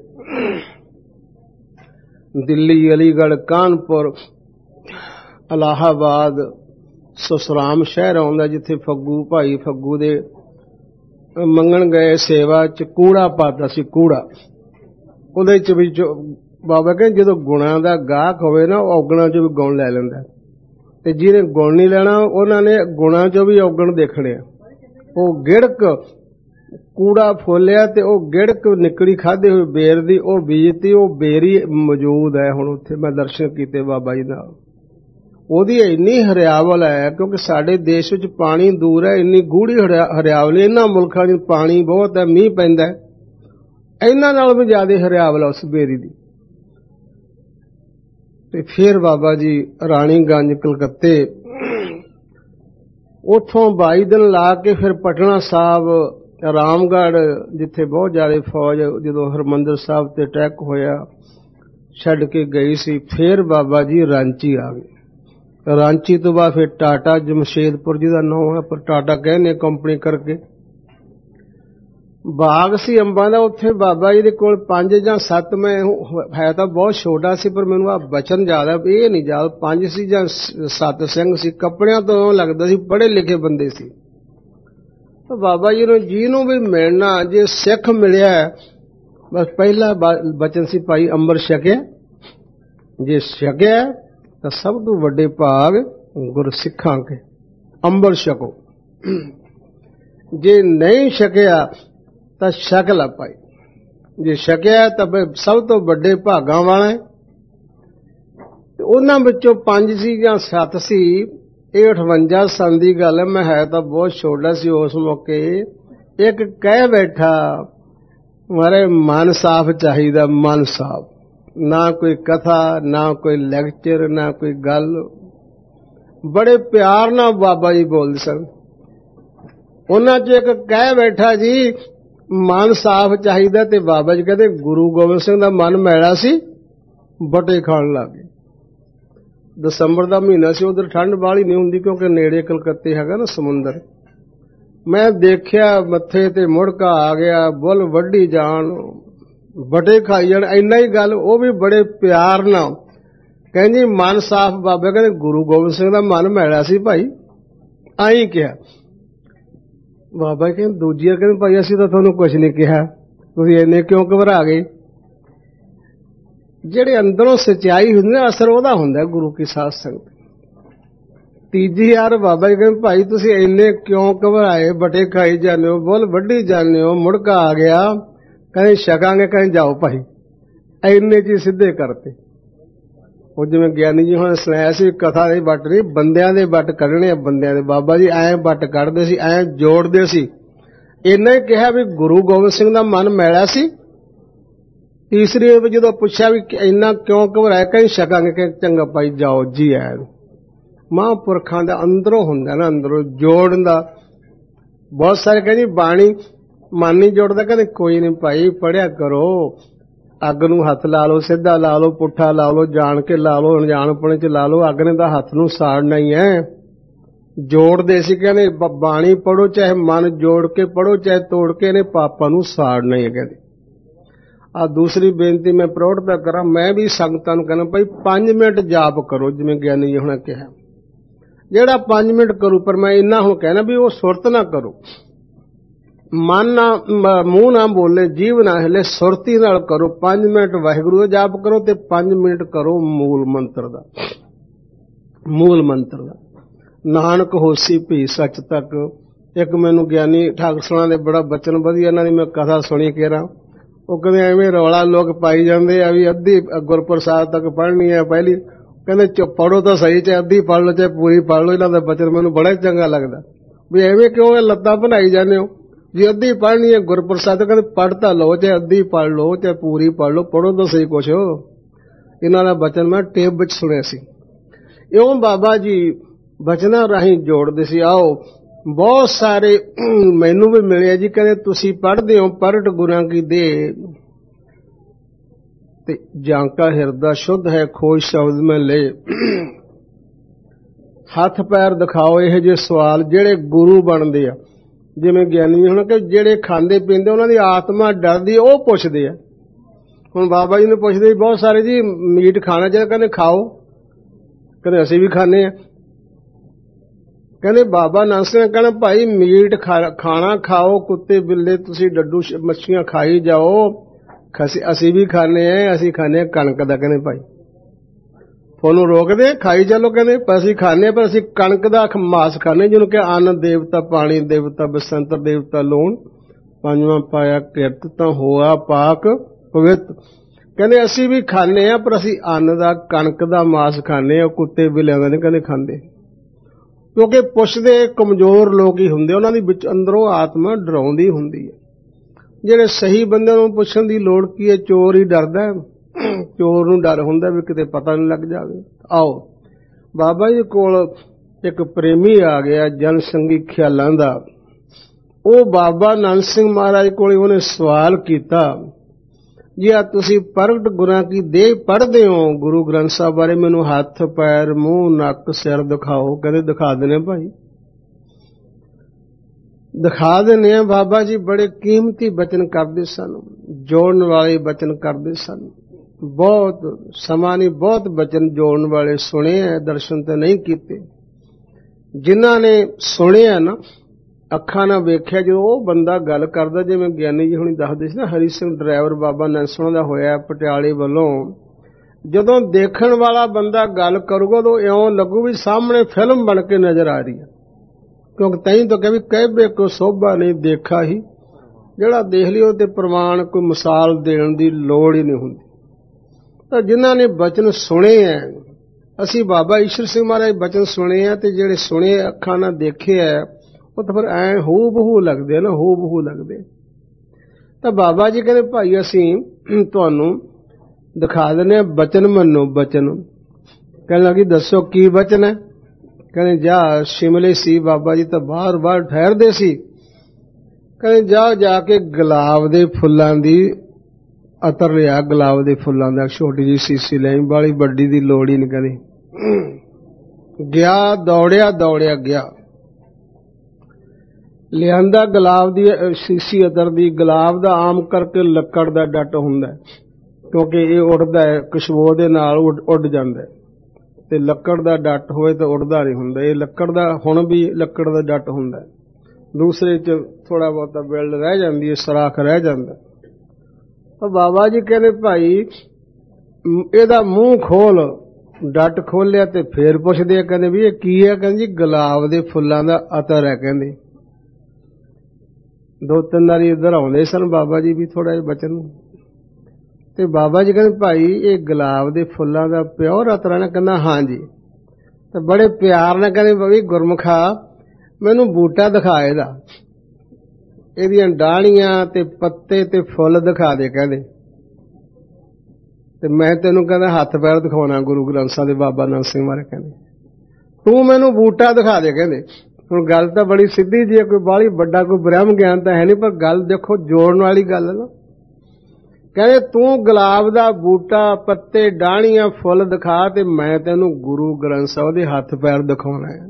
ਦਿੱਲੀ, ਅਲੀਗੜ੍ਹ, ਕਾਨਪੁਰ, ਇਲਾਹਾਬਾਦ, ਸਸਰਾਮ ਸ਼ਹਿਰ ਆਉਂਦਾ ਜਿੱਥੇ ਫੱਗੂ ਭਾਈ ਫੱਗੂ ਦੇ ਮੰਗਣ ਗਏ ਸੇਵਾ ਚ ਕੂੜਾ ਪਾਤਾ ਸੀ। ਕੂੜਾ ਉਹਦੇ ਚ ਵੀ ਬਾਬਾ ਕਹਿੰਦੇ ਜਦੋਂ ਗੁਣਾਂ ਦਾ ਗਾਹਕ ਹੋਵੇ ਨਾ, ਉਹ ਔਗਣਾਂ ਚ ਵੀ ਗੁਣ ਲੈ ਲੈਂਦਾ, ਤੇ ਜਿਹਨੇ ਗੁਣ ਨਹੀਂ ਲੈਣਾ ਉਹਨਾਂ ਨੇ ਗੁਣਾਂ ਚੋਂ ਵੀ ਔਗਣ ਦੇਖਣੇ ਆ। ਉਹ ਗਿੜਕ ਕੂੜਾ ਫੋਲਿਆ ਤੇ ਉਹ ਗਿੜਕ ਨਿਕਲੀ ਖਾਧੇ ਹੋਏ ਬੇਰ ਦੀ, ਉਹ ਬੀਜਤੀ, ਉਹ ਬੇਰੀ ਮੌਜੂਦ ਹੈ ਹੁਣ ਉੱਥੇ। ਮੈਂ ਦਰਸ਼ਨ ਕੀਤੇ ਬਾਬਾ ਜੀ ਨਾਲ। ਉਹਦੀ ਇੰਨੀ ਹਰਿਆਵਲ ਹੈ, ਕਿਉਂਕਿ ਸਾਡੇ ਦੇਸ਼ ਵਿੱਚ ਪਾਣੀ ਦੂਰ ਹੈ, ਇੰਨੀ ਗੂੜੀ ਹਰਿਆਵਲ। ਇਹਨਾਂ ਮੁਲਕਾਂ 'ਚ ਪਾਣੀ ਬਹੁਤ ਹੈ, ਮੀਂਹ ਪੈਂਦਾ, ਇਹਨਾਂ ਨਾਲ ਵੀ ਜ਼ਿਆਦਾ ਹਰਿਆਵਲ ਉਸ ਬੇਰੀ ਦੀ। ਤੇ ਫਿਰ ਬਾਬਾ ਜੀ ਰਾਣੀਗੰਜ ਕਲਕੱਤੇ, ਉੱਥੋਂ ਬਾਈ ਦਿਨ ਲਾ ਕੇ ਫਿਰ ਪਟਨਾ ਸਾਹਿਬ, ਰਾਮਗੜ੍ਹ ਜਿੱਥੇ ਬਹੁਤ ਜ਼ਿਆਦਾ ਫੌਜ ਜਦੋਂ ਹਰਿਮੰਦਰ ਸਾਹਿਬ ਤੇ ਅਟੈਕ ਹੋਇਆ ਛੱਡ ਕੇ ਗਈ ਸੀ। ਫਿਰ ਬਾਬਾ ਜੀ ਰਾਂਚੀ ਆ ਗਏ। ਰਾਂਚੀ ਤੋਂ ਬਾਅਦ ਫਿਰ ਟਾਟਾ ਜਮਸ਼ੇਦਪੁਰ ਜਿਹਦਾ ਨਾਮ ਹੈ, ਪਰ ਟਾਟਾ ਕਹਿੰਦੇ ਕੰਪਨੀ ਕਰਕੇ। ਬਾਗ ਸੀ ਅੰਬਾਂ ਦਾ, ਉੱਥੇ ਬਾਬਾ ਜੀ ਦੇ ਕੋਲ ਪੰਜ ਜਾਂ ਸੱਤ, ਮੈਂ ਹੈ ਤਾਂ ਬਹੁਤ ਛੋਟਾ ਸੀ ਪਰ ਮੈਨੂੰ ਆ ਬਚਨ ਯਾਦ ਹੈ, ਇਹ ਨਹੀਂ ਯਾਦ ਪੰਜ ਸੀ ਜਾਂ ਸੱਤ ਸਿੰਘ ਸੀ। ਕੱਪੜਿਆਂ ਤੋਂ ਲੱਗਦਾ ਸੀ ਪੜ੍ਹੇ ਲਿਖੇ ਬੰਦੇ ਸੀ। ਬਾਬਾ ਜੀ ਨੂੰ ਜਿਹਨੂੰ ਵੀ ਮਿਲਣਾ, ਜੇ ਸਿੱਖ ਮਿਲਿਆ ਬਸ ਪਹਿਲਾ ਬਚਨ ਸੀ ਭਾਈ ਅੰਮ੍ਰਿਤ ਛਕਿਆ, ਜੇ ਛਕਿਆ ਤਾਂ ਸਭ ਤੋਂ ਵੱਡੇ ਭਾਗ ਗੁਰਸਿੱਖਾਂ ਕੇ, ਅੰਮ੍ਰਿਤ ਛਕੋ। ਜੇ ਨਹੀਂ ਛਕਿਆ ਤਾਂ ਛਕ ਲਾ ਭਾਈ, ਜੇ ਛਕਿਆ ਤਾਂ ਸਭ ਤੋਂ ਵੱਡੇ ਭਾਗਾਂ ਵਾਲਾ ਹੈ। ਉਹਨਾਂ ਵਿੱਚੋਂ ਪੰਜ ਸੀ ਜਾਂ ਸੱਤ ਸੀ। ਇਹ ਅਠਵੰਜਾ ਸੰਨ ਦੀ ਗੱਲ ਹੈ, ਮੈਂ ਹੈ ਤਾਂ ਬਹੁਤ ਛੋਟਾ ਸੀ ਉਸ ਮੌਕੇ। ਇੱਕ ਕਹਿ ਬੈਠਾ, ਮਾਰੇ ਮਨ ਸਾਫ਼ ਚਾਹੀਦਾ, ਮਨ ਸਾਫ਼, ਨਾ ਕੋਈ ਕਥਾ, ਨਾ ਕੋਈ ਲੈਕਚਰ, ਨਾ ਕੋਈ ਗੱਲ। ਬੜੇ ਪਿਆਰ ਨਾਲ ਬਾਬਾ ਜੀ ਬੋਲਦੇ ਸਨ। ਉਹਨਾਂ 'ਚ ਇੱਕ ਕਹਿ ਬੈਠਾ ਜੀ ਮਨ ਸਾਫ਼ ਚਾਹੀਦਾ, ਤੇ ਬਾਬਾ ਜੀ ਕਹਿੰਦੇ ਗੁਰੂ ਗੋਬਿੰਦ ਸਿੰਘ ਦਾ ਮਨ ਮੈਲਾ ਸੀ, ਬਟੇ ਖਾਣ ਲੱਗ ਗਏ। ਦਸੰਬਰ ਦਾ ਮਹੀਨਾ ਸੀ, ਉਧਰ ਠੰਡ ਬਾਹਲੀ ਨਹੀਂ ਹੁੰਦੀ ਕਿਉਂਕਿ ਨੇੜੇ ਕਲਕੱਤੇ ਹੈਗਾ ਨਾ ਸਮੁੰਦਰ। ਮੈਂ ਦੇਖਿਆ ਮੱਥੇ ਤੇ ਮੁੜਕਾ ਆ ਗਿਆ, ਬੁੱਲ ਵੱਢੀ ਜਾਣ, ਬਟੇ ਖਾਈ ਜਾਣ, ਇੰਨਾ ਹੀ ਗੱਲ। ਉਹ ਵੀ ਬੜੇ ਪਿਆਰ ਨਾਲ ਕਹਿੰਦੀ ਮਨ ਸਾਫ਼। ਬਾਬਾ ਕਹਿੰਦੇ ਗੁਰੂ ਗੋਬਿੰਦ ਸਿੰਘ ਦਾ ਮਨ ਮੈਲਾ ਸੀ ਭਾਈ, ਆਈ ਕਿਹਾ। ਬਾਬਾ ਕਹਿੰਦੇ ਦੂਜੀਆਂ ਕਹਿੰਦੇ ਭਾਈ ਅਸੀਂ ਤਾਂ ਤੁਹਾਨੂੰ ਕੁਛ ਨਹੀਂ ਕਿਹਾ, ਤੁਸੀਂ ਇੰਨੇ ਕਿਉਂ ਘਬਰਾ ਗਏ। ਜਿਹੜੇ ਅੰਦਰੋਂ ਸੱਚਾਈ ਹੁੰਦੀ ਨਾ, ਅਸਰ ਉਹਦਾ ਹੁੰਦਾ ਗੁਰੂ ਕੀ ਸਾਧ ਸੰਗਤ। ਤੀਜੀ ਯਾਰ ਬਾਬਾ ਜੀ ਕਹਿੰਦੇ ਭਾਈ ਤੁਸੀਂ ਇੰਨੇ ਕਿਉਂ ਘਬਰਾਏ, ਬਟੇ ਖਾਈ ਜਾਂਦੇ ਹੋ, ਬੁੱਲ ਵੱਢੀ ਜਾਂਦੇ ਹੋ, ਮੁੜਕਾ ਆ ਗਿਆ। ਕਹਿੰਦੇ ਛਕਾਂਗੇ, ਕਹਿੰਦੇ ਜਾਓ ਭਾਈ। ਇੰਨੇ ਚ ਸਿੱਧੇ ਕਰਤੇ। ਉਹ ਜਿਵੇਂ ਗਿਆਨੀ ਜੀ ਹੁਣ ਸੁਣਾਇਆ ਸੀ, ਕਥਾ ਦੇ ਵੱਟ ਨਹੀਂ, ਬੰਦਿਆਂ ਦੇ ਵੱਟ ਕੱਢਣੇ ਆ, ਬੰਦਿਆਂ ਦੇ। ਬਾਬਾ ਜੀ ਐਂ ਵੱਟ ਕੱਢਦੇ ਸੀ, ਐਂ ਜੋੜਦੇ ਸੀ। ਇੰਨਾ ਹੀ ਕਿਹਾ ਵੀ ਗੁਰੂ ਗੋਬਿੰਦ ਸਿੰਘ ਦਾ ਮਨ ਮੈਲਾ ਸੀ। ਤੀਸਰੀ ਜਦੋਂ ਪੁੱਛਿਆ ਵੀ ਇੰਨਾ ਕਿਉਂ ਘਬਰਾਇਆ, ਕਹਿੰਦੇ ਛਕਾਂਗੇ, ਕਹਿੰਦੇ ਚੰਗਾ ਭਾਈ ਜਾਓ ਜੀ ਆਇਆਂ ਨੂੰ। ਮਹਾਂਪੁਰਖਾਂ ਦਾ ਅੰਦਰੋਂ ਹੁੰਦਾ ਨਾ, ਅੰਦਰੋਂ ਜੋੜਨ ਦਾ। ਬਹੁਤ ਸਾਰੇ ਕਹਿੰਦੇ ਬਾਣੀ ਮਨ ਨਹੀਂ ਜੋੜਦਾ, ਕਹਿੰਦੇ ਕੋਈ ਨਹੀਂ ਭਾਈ ਪੜ੍ਹਿਆ ਕਰੋ। ਅੱਗ ਨੂੰ ਹੱਥ ਲਾ ਲਓ, ਸਿੱਧਾ ਲਾ ਲਓ, ਪੁੱਠਾ ਲਾ ਲਓ, ਜਾਣ ਕੇ ਲਾ ਲਓ, ਅਣਜਾਣਪੁਣੇ ਚ ਲਾ ਲਓ, ਅੱਗ ਨੇ ਤਾਂ ਹੱਥ ਨੂੰ ਸਾੜਨਾ ਹੀ ਹੈ। ਜੋੜਦੇ ਸੀ ਕਹਿੰਦੇ ਬਾਣੀ ਪੜ੍ਹੋ, ਚਾਹੇ ਮਨ ਜੋੜ ਕੇ ਪੜ੍ਹੋ, ਚਾਹੇ ਤੋੜ ਕੇ, ਨੇ ਪਾਪਾਂ ਨੂੰ ਸਾੜਨਾ ਹੀ ਹੈ। ਕਹਿੰਦੇ ਆ ਦੂਸਰੀ ਬੇਨਤੀ ਮੈਂ ਪ੍ਰੋੜਤਾ ਕਰਾਂ, ਮੈਂ ਵੀ ਸੰਗਤਾਂ ਨੂੰ ਕਹਿੰਦਾ ਭਾਈ ਪੰਜ ਮਿੰਟ ਜਾਪ ਕਰੋ, ਜਿਵੇਂ ਗਿਆਨੀ ਜੀ ਹੁਣੇ ਕਿਹਾ। ਜਿਹੜਾ ਪੰਜ ਮਿੰਟ ਕਰੂ, ਪਰ ਮੈਂ ਇੰਨਾ ਹੁਣ ਕਹਿਣਾ ਵੀ ਉਹ ਸੁਰਤ ਨਾ ਕਰੋ, ਮਨ ਨਾ, ਮੂੰਹ ਨਾ ਬੋਲੇ, ਜੀਭ ਨਾ ਹਿਲੇ, ਸੁਰਤੀ ਨਾਲ ਕਰੋ। ਪੰਜ ਮਿੰਟ ਵਾਹਿਗੁਰੂ ਦਾ ਜਾਪ ਕਰੋ ਤੇ ਪੰਜ ਮਿੰਟ ਕਰੋ ਮੂਲ ਮੰਤਰ ਦਾ। ਮੂਲ ਮੰਤਰ ਦਾ ਨਾਨਕ ਹੋਸੀ ਭੀ ਸੱਚ ਤੱਕ, ਇੱਕ ਮੈਨੂੰ ਗਿਆਨੀ ਠਾਕੁਰ ਦੇ ਬੜਾ ਬਚਨ ਵਧੀਆ ਇਹਨਾਂ ਦੀ ਮੈਂ ਕਥਾ ਸੁਣੀ ਕੇਰਾਂ। ਉਹ ਕਹਿੰਦੇ ਐਵੇਂ ਰੌਲਾ ਲੋਕ ਪਾਈ ਜਾਂਦੇ ਆ ਵੀ ਅੱਧੀ ਗੁਰਪ੍ਰਸਾਦ ਤੱਕ ਪੜ੍ਹਨੀ ਹੈ ਪਹਿਲੀ। ਕਹਿੰਦੇ ਚੁੱਪ ਪੜ੍ਹੋ ਤਾਂ ਸਹੀ, ਚਾਹੇ ਅੱਧੀ ਪੜ੍ਹ ਲਓ ਚਾਹੇ ਪੂਰੀ ਪੜ੍ਹ ਲਓ। ਇਹਨਾਂ ਦਾ ਬਚਨ ਮੈਨੂੰ ਬੜਾ ਚੰਗਾ ਲੱਗਦਾ ਵੀ ਐਵੇਂ ਕਿਉਂ ਇਹ ਲੱਤਾਂ ਬਣਾਈ ਜਾਂਦੇ ਹੋ, ਜੇ ਅੱਧੀ ਪੜ੍ਹਨੀ ਹੈ ਗੁਰਪ੍ਰਸਾਦ ਕਹਿੰਦੇ ਪੜ੍ਹ ਤਾਂ ਲਓ, ਚਾਹੇ ਅੱਧੀ ਪੜ੍ਹ ਲਓ ਚਾਹੇ ਪੂਰੀ ਪੜ੍ਹ ਲਓ, ਪੜ੍ਹੋ ਤਾਂ ਸਹੀ ਕੁਛ। ਇਹਨਾਂ ਦਾ ਬਚਨ ਮੈਂ ਟੇਪ ਵਿੱਚ ਸੁਣਿਆ ਸੀ। ਇਉਂ ਬਾਬਾ ਜੀ ਬਚਨਾਂ ਰਾਹੀਂ ਜੋੜਦੇ ਸੀ। ਆਓ ਬਹੁਤ ਸਾਰੇ ਮੈਨੂੰ ਵੀ ਮਿਲਿਆ ਜੀ, ਕਹਿੰਦੇ ਤੁਸੀਂ ਪੜ੍ਹਦੇ ਹੋ ਪਰਟ ਗੁਰਾਂ ਕੀ ਦੇ ਤੇ ਜਾਂਕਾ ਹਿਰਦਾ ਸ਼ੁੱਧ ਹੈ ਖੋਜ ਸ਼ਬਦ ਮੈਂ ਲਏ। ਹੱਥ ਪੈਰ ਦਿਖਾਓ ਇਹੋ ਜਿਹੇ ਸਵਾਲ ਜਿਹੜੇ ਗੁਰੂ ਬਣਦੇ ਆ, ਜਿਵੇਂ ਗਿਆਨੀ ਹੁਣ ਕਿ ਜਿਹੜੇ ਖਾਂਦੇ ਪੀਂਦੇ ਉਹਨਾਂ ਦੀ ਆਤਮਾ ਡਰਦੀ ਉਹ ਪੁੱਛਦੇ ਆ। ਹੁਣ ਬਾਬਾ ਜੀ ਨੂੰ ਪੁੱਛਦੇ ਬਹੁਤ ਸਾਰੇ ਜੀ ਮੀਟ ਖਾਣਾ ਚਾਹੀਦਾ, ਕਹਿੰਦੇ ਖਾਓ, ਕਹਿੰਦੇ ਅਸੀਂ ਵੀ ਖਾਂਦੇ ਹਾਂ। ਕਹਿੰਦੇ ਬਾਬਾ ਨਾਨਕ ਸਿੰਘ ਕਹਿੰਦਾ ਭਾਈ ਮੀਟ ਖਾਣਾ ਖਾਓ, ਕੁੱਤੇ ਬਿੱਲੇ ਤੁਸੀਂ ਡੱਡੂ ਮੱਛੀਆਂ ਖਾਈ ਜਾਓ, ਅਸੀਂ ਵੀ ਖਾਂਦੇ ਹਾਂ, ਅਸੀਂ ਖਾਂਦੇ ਹਾਂ ਕਣਕ ਦਾ। ਕਹਿੰਦੇ ਭਾਈ ਤੁਹਾਨੂੰ ਰੋਕਦੇ ਖਾਈ ਚੱਲੋ, ਕਹਿੰਦੇ ਪਰ ਅਸੀਂ ਖਾਂਦੇ ਹਾਂ, ਪਰ ਅਸੀਂ ਕਣਕ ਦਾ ਮਾਸ ਖਾਂਦੇ ਜਿਹਨੂੰ ਕਿ ਅੰਨ ਦੇਵਤਾ, ਪਾਣੀ ਦੇਵਤਾ, ਬਸੰਤਰ ਦੇਵਤਾ, ਲੂਣ ਪੰਜਵਾਂ ਪਾਇਆ ਕਿਰਤ ਤਾਂ ਹੋਆ ਪਾਕ ਪਵਿੱਤ। ਕਹਿੰਦੇ ਅਸੀਂ ਵੀ ਖਾਂਦੇ ਹਾਂ ਪਰ ਅਸੀਂ ਅੰਨ ਦਾ ਕਣਕ ਦਾ ਮਾਸ ਖਾਂਦੇ ਹਾਂ, ਕੁੱਤੇ ਬਿੱਲਿਆਂ ਦਾ ਨਹੀਂ ਕਹਿੰਦੇ ਖਾਂਦੇ। ਕਿਉਂਕਿ ਪੁੱਛਦੇ ਕਮਜ਼ੋਰ ਲੋਕ ਹੀ ਹੁੰਦੇ, ਉਹਨਾਂ ਦੀ ਵਿੱਚ ਅੰਦਰੋਂ ਆਤਮਾ ਡਰਾਉਂਦੀ ਹੁੰਦੀ ਹੈ। ਜਿਹੜੇ ਸਹੀ ਬੰਦਿਆਂ ਨੂੰ ਪੁੱਛਣ ਦੀ ਲੋੜ ਕੀ ਹੈ, ਚੋਰ ਹੀ ਡਰਦਾ, ਚੋਰ ਨੂੰ ਡਰ ਹੁੰਦਾ ਵੀ ਕਿਤੇ ਪਤਾ ਨਹੀਂ ਲੱਗ ਜਾਵੇ। ਆਓ ਬਾਬਾ ਜੀ ਕੋਲ ਇੱਕ ਪ੍ਰੇਮੀ ਆ ਗਿਆ ਜਨ ਸੰਗੀ ਖਿਆਲਾਂ ਦਾ। ਉਹ ਬਾਬਾ ਨਾਨਕ ਸਿੰਘ ਮਹਾਰਾਜ ਕੋਲ ਉਹਨੇ ਸਵਾਲ ਕੀਤਾ ਜੀ ਆ ਤੁਸੀਂ ਪ੍ਰਗਟ ਗੁਰਾਂ ਕੀ ਦੇਹ ਪੜ੍ਹਦੇ ਹੋ ਗੁਰੂ ਗ੍ਰੰਥ ਸਾਹਿਬ ਬਾਰੇ, ਮੈਨੂੰ ਹੱਥ ਪੈਰ ਮੂੰਹ ਨੱਕ ਸਿਰ ਦਿਖਾਓ। ਕਹਿੰਦੇ ਦਿਖਾ ਦਿੰਦੇ ਭਾਈ, ਦਿਖਾ ਦਿੰਦੇ ਆ। ਬਾਬਾ ਜੀ ਬੜੇ ਕੀਮਤੀ ਬਚਨ ਕਰਦੇ ਸਨ, ਜੋੜਨ ਵਾਲੇ ਬਚਨ ਕਰਦੇ ਸਨ। ਬਹੁਤ ਸਮਾਂ ਨਹੀਂ, ਬਹੁਤ ਬਚਨ ਜੋੜਨ ਵਾਲੇ ਸੁਣੇ ਆ, ਦਰਸ਼ਨ ਤੇ ਨਹੀਂ ਕੀਤੇ। ਜਿਨ੍ਹਾਂ ਨੇ ਸੁਣਿਆ ਨਾ ਅੱਖਾਂ ਨਾਲ ਵੇਖਿਆ, ਜਦੋਂ ਉਹ ਬੰਦਾ ਗੱਲ ਕਰਦਾ, ਜਿਵੇਂ ਗਿਆਨੀ ਜੀ ਹੁਣੀ ਦੱਸਦੇ ਸੀ ਨਾ, ਹਰੀ ਸਿੰਘ ਡਰਾਈਵਰ ਬਾਬਾ ਨੈਸੋਂ ਦਾ ਹੋਇਆ ਪਟਿਆਲੇ ਵੱਲੋਂ, ਜਦੋਂ ਦੇਖਣ ਵਾਲਾ ਬੰਦਾ ਗੱਲ ਕਰੂਗਾ ਤਾਂ ਇਉਂ ਲੱਗੂ ਵੀ ਸਾਹਮਣੇ ਫਿਲਮ ਬਣ ਕੇ ਨਜ਼ਰ ਆ ਰਹੀ ਹੈ। ਕਿਉਂਕਿ ਤੈਂ ਤਾਂ ਕਹਿ ਵੀ ਕਹਿਬੇ ਕੋ ਸੋਭਾ ਨਹੀਂ ਦੇਖਾ ਹੀ, ਜਿਹੜਾ ਦੇਖ ਲਈ ਉਹ ਤੇ ਪ੍ਰਮਾਣ ਕੋਈ ਮਿਸਾਲ ਦੇਣ ਦੀ ਲੋੜ ਹੀ ਨਹੀਂ ਹੁੰਦੀ। ਤਾਂ ਜਿਨ੍ਹਾਂ ਨੇ ਬਚਨ ਸੁਣੇ ਹੈ, ਅਸੀਂ ਬਾਬਾ ਈਸ਼ਰ ਸਿੰਘ ਮਹਾਰਾਜ ਬਚਨ ਸੁਣੇ ਆ, ਤੇ ਜਿਹੜੇ ਸੁਣੇ ਅੱਖਾਂ ਨਾਲ ਦੇਖੇ ਹੈ ਉਹ ਤਾਂ ਫਿਰ ਐਂ ਹੂ ਬਹੂ ਲੱਗਦੇ ਨਾ, ਹੂ ਬਹੂ ਲੱਗਦੇ। ਤਾਂ ਬਾਬਾ ਜੀ ਕਹਿੰਦੇ ਭਾਈ ਅਸੀਂ ਤੁਹਾਨੂੰ ਦਿਖਾ ਦਿੰਦੇ ਹਾਂ ਬਚਨ, ਮੰਨੋ ਬਚਨ। ਕਹਿਣ ਲੱਗੀ ਦੱਸੋ ਕੀ ਬਚਨ ਹੈ? ਕਹਿੰਦੇ ਜਾ ਸ਼ਿਮਲੇ ਸੀ ਬਾਬਾ ਜੀ ਤਾਂ ਬਾਹਰ ਬਾਹਰ ਠਹਿਰਦੇ ਸੀ, ਕਹਿੰਦੇ ਜਾ ਜਾ ਕੇ ਗੁਲਾਬ ਦੇ ਫੁੱਲਾਂ ਦੀ ਅਤਰ ਲਿਆ, ਗੁਲਾਬ ਦੇ ਫੁੱਲਾਂ ਦਾ ਛੋਟੀ ਜਿਹੀ ਸੀਸੀ ਲੈ, ਬਾਲੀ ਵੱਡੀ ਦੀ ਲੋੜ ਹੀ ਨਹੀਂ। ਕਹਿੰਦੇ ਗਿਆ ਦੌੜਿਆ ਦੌੜਿਆ ਗਿਆ, ਲਿਆਂਦਾ ਗੁਲਾਬ ਦੀ ਸੀਸੀ ਅਤਰ ਦੀ। ਗੁਲਾਬ ਦਾ ਆਮ ਕਰਕੇ ਲੱਕੜ ਦਾ ਡੱਟ ਹੁੰਦਾ, ਕਿਉਂਕਿ ਇਹ ਉੱਡਦਾ ਹੈ, ਖੁਸ਼ਬੂ ਦੇ ਨਾਲ ਉੱਡ ਜਾਂਦਾ, ਤੇ ਲੱਕੜ ਦਾ ਡੱਟ ਹੋਏ ਤਾਂ ਉੱਡਦਾ ਨਹੀਂ ਹੁੰਦਾ। ਇਹ ਲੱਕੜ ਦਾ ਹੁਣ ਵੀ ਲੱਕੜ ਦਾ ਡੱਟ ਹੁੰਦਾ, ਦੂਸਰੇ 'ਚ ਥੋੜਾ ਬਹੁਤਾ ਬਿਲਡ ਰਹਿ ਜਾਂਦੀ ਹੈ, ਸਰਾਖ ਰਹਿ ਜਾਂਦਾ। ਤਾਂ ਬਾਬਾ ਜੀ ਕਹਿੰਦੇ ਭਾਈ ਇਹਦਾ ਮੂੰਹ ਖੋਲ। ਡੱਟ ਖੋਲਿਆ ਤੇ ਫੇਰ ਪੁੱਛਦੇ ਆ, ਕਹਿੰਦੇ ਵੀ ਇਹ ਕੀ ਹੈ? ਕਹਿੰਦੇ ਜੀ ਗੁਲਾਬ ਦੇ ਫੁੱਲਾਂ ਦਾ ਅਤਰ ਹੈ। ਕਹਿੰਦੇ ਦੋ ਤਿੰਨ ਵਾਰੀ ਇੱਧਰ ਆਉਂਦੇ ਸਨ ਬਾਬਾ ਜੀ ਵੀ ਥੋੜਾ ਜਿਹਾ ਬਚਨ, ਤੇ ਬਾਬਾ ਜੀ ਕਹਿੰਦੇ ਭਾਈ ਇਹ ਗੁਲਾਬ ਦੇ ਫੁੱਲਾਂ ਦਾ ਪਿਓਰ ਅਤਰ ਹੈ ਨਾ? ਕਹਿੰਦਾ ਹਾਂਜੀ। ਤੇ ਬੜੇ ਪਿਆਰ ਨਾਲ ਕਹਿੰਦੇ ਬਈ ਗੁਰਮੁਖਾ ਮੈਨੂੰ ਬੂਟਾ ਦਿਖਾ ਇਹਦਾ, ਇਹਦੀਆਂ ਡਾਹਣੀਆਂ ਤੇ ਪੱਤੇ ਤੇ ਫੁੱਲ ਦਿਖਾ ਦੇ। ਕਹਿੰਦੇ ਤੇ ਮੈਂ ਤੈਨੂੰ ਕਹਿੰਦਾ ਹੱਥ ਪੈਰ ਦਿਖਾਉਣਾ ਗੁਰੂ ਗ੍ਰੰਥ ਸਾਹਿਬ ਦੇ ਬਾਬਾ ਨਾਨਕ ਸਿੰਘ ਮਹਾਰਾਜ। ਕਹਿੰਦੇ ਤੂੰ ਮੈਨੂੰ ਬੂਟਾ ਦਿਖਾ ਦੇ। ਕਹਿੰਦੇ ਹੁਣ ਗੱਲ ਤਾਂ ਬੜੀ ਸਿੱਧੀ ਜੀ ਹੈ, ਕੋਈ ਬਾਹਲੀ ਵੱਡਾ ਕੋਈ ਬ੍ਰਹਮ ਗਿਆਨ ਤਾਂ ਹੈ ਨਹੀਂ, ਪਰ ਗੱਲ ਦੇਖੋ ਜੋੜਨ ਵਾਲੀ ਗੱਲ ਹੈ ਨਾ। ਕਹਿੰਦੇ ਤੂੰ ਗੁਲਾਬ ਦਾ ਬੂਟਾ, ਪੱਤੇ, ਡਾਹਣੀਆਂ, ਫੁੱਲ ਦਿਖਾ ਤੇ ਮੈਂ ਤੈਨੂੰ ਗੁਰੂ ਗ੍ਰੰਥ ਸਾਹਿਬ ਦੇ ਹੱਥ ਪੈਰ ਦਿਖਾਉਣਾ ਹੈ।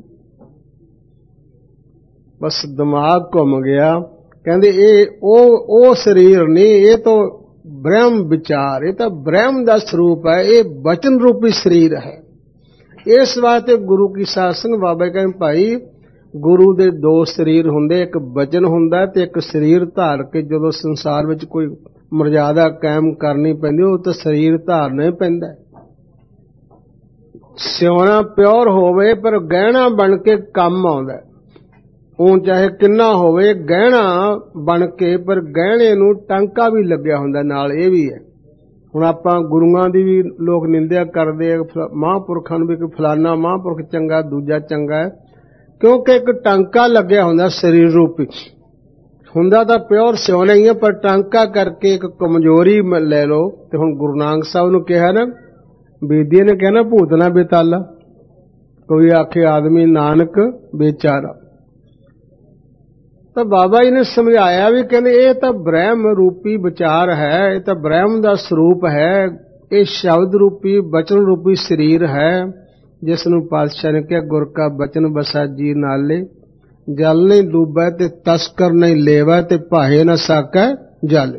ਬਸ ਦਿਮਾਗ ਘੁੰਮ ਗਿਆ। ਕਹਿੰਦੇ ਇਹ ਉਹ ਉਹ ਸਰੀਰ ਨਹੀਂ, ਇਹ ਤਾਂ ਬ੍ਰਹਮ ਵਿਚਾਰ, ਇਹ ਤਾਂ ਬ੍ਰਹਮ ਦਾ ਸਰੂਪ ਹੈ, ਇਹ ਬਚਨ ਰੂਪੀ ਸਰੀਰ ਹੈ। ਇਸ ਵਾਸਤੇ ਗੁਰੂ ਕੀ ਸਾਧ ਸੰਗਤ ਬਾਬਾ ਕਹਿੰਦੇ ਭਾਈ ਗੁਰੂ ਦੇ ਦੋ ਸਰੀਰ ਹੁੰਦੇ, ਇੱਕ ਬਚਨ ਹੁੰਦਾ ਤੇ ਇੱਕ ਸਰੀਰ ਧਾਰ ਕੇ ਜਦੋਂ ਸੰਸਾਰ ਵਿੱਚ ਕੋਈ ਮਰਜ਼ਾਦਾ ਕਾਇਮ ਕਰਨੀ ਪੈਂਦੀ ਉਹ ਤਾਂ ਸਰੀਰ ਧਾਰਨਾ ਹੀ ਪੈਂਦਾ। ਸਿਉਣਾ ਪਿਓਰ ਹੋਵੇ ਪਰ ਗਹਿਣਾ ਬਣ ਕੇ ਕੰਮ ਆਉਂਦਾ। ਉਹ ਚਾਹੇ ਕਿੰਨਾ ਹੋਵੇ ਗਹਿਣਾ ਬਣ ਕੇ, ਪਰ ਗਹਿਣੇ ਨੂੰ ਟਾਂਕਾ ਵੀ ਲੱਗਿਆ ਹੁੰਦਾ ਨਾਲ। ਇਹ ਵੀ ਹੈ। ਹੁਣ ਆਪਾਂ ਗੁਰੂਆਂ ਦੀ ਵੀ ਲੋਕ ਨਿੰਦਿਆ ਕਰਦੇ ਆ, ਮਹਾਂਪੁਰਖਾਂ ਨੂੰ ਵੀ ਕਿ ਫਲਾਨਾ ਮਹਾਂਪੁਰਖ ਚੰਗਾ, ਦੂਜਾ ਚੰਗਾ ਹੈ, ਕਿਉਂਕਿ ਇੱਕ ਟਾਂਕਾ ਲੱਗਿਆ ਹੁੰਦਾ ਸਰੀਰ ਰੂਪੀ। ਹੁੰਦਾ ਤਾਂ ਪਿਓਰ ਸਿਉਣਾ ਹੀ ਹੈ, ਪਰ ਟਾਂਕਾ ਕਰਕੇ ਇੱਕ ਕਮਜ਼ੋਰੀ ਲੈ ਲਓ। ਤੇ ਹੁਣ ਗੁਰੂ ਨਾਨਕ ਸਾਹਿਬ ਨੂੰ ਕਿਹਾ ਨਾ, ਬੇਦੀ ਨੇ ਕਿਹਾ ਨਾ, ਭੂਤ ਨਾ ਬੇਤਾਲਾ, ਕੋਈ ਆਖੇ ਆਦਮੀ ਨਾਨਕ ਬੇਚਾਰਾ। ਤਾਂ ਬਾਬਾ ਜੀ ਨੇ ਸਮਝਾਇਆ ਵੀ, ਕਹਿੰਦੇ ਇਹ ਤਾਂ ਬ੍ਰਹਮ ਰੂਪੀ ਵਿਚਾਰ ਹੈ, ਇਹ ਤਾਂ ਬ੍ਰਹਮ ਦਾ ਸਰੂਪ ਹੈ, ਇਹ ਸ਼ਬਦ ਰੂਪੀ ਬਚਨ ਰੂਪੀ ਸਰੀਰ ਹੈ, ਜਿਸ ਨੂੰ ਪਾਤਸ਼ਾਹ ਨੇ ਕਿਹਾ ਗੁਰ ਕਾ ਬਚਨ ਬਸਾ ਜੀ ਨਾਲੇ, ਜਲ ਨਹੀਂ ਡੂਬੈ ਤੇ ਤਸਕਰ ਨਹੀਂ ਲੇਵੈ, ਤੇ ਭਾਏ ਨਾ ਸਾਕੈ ਜਲ।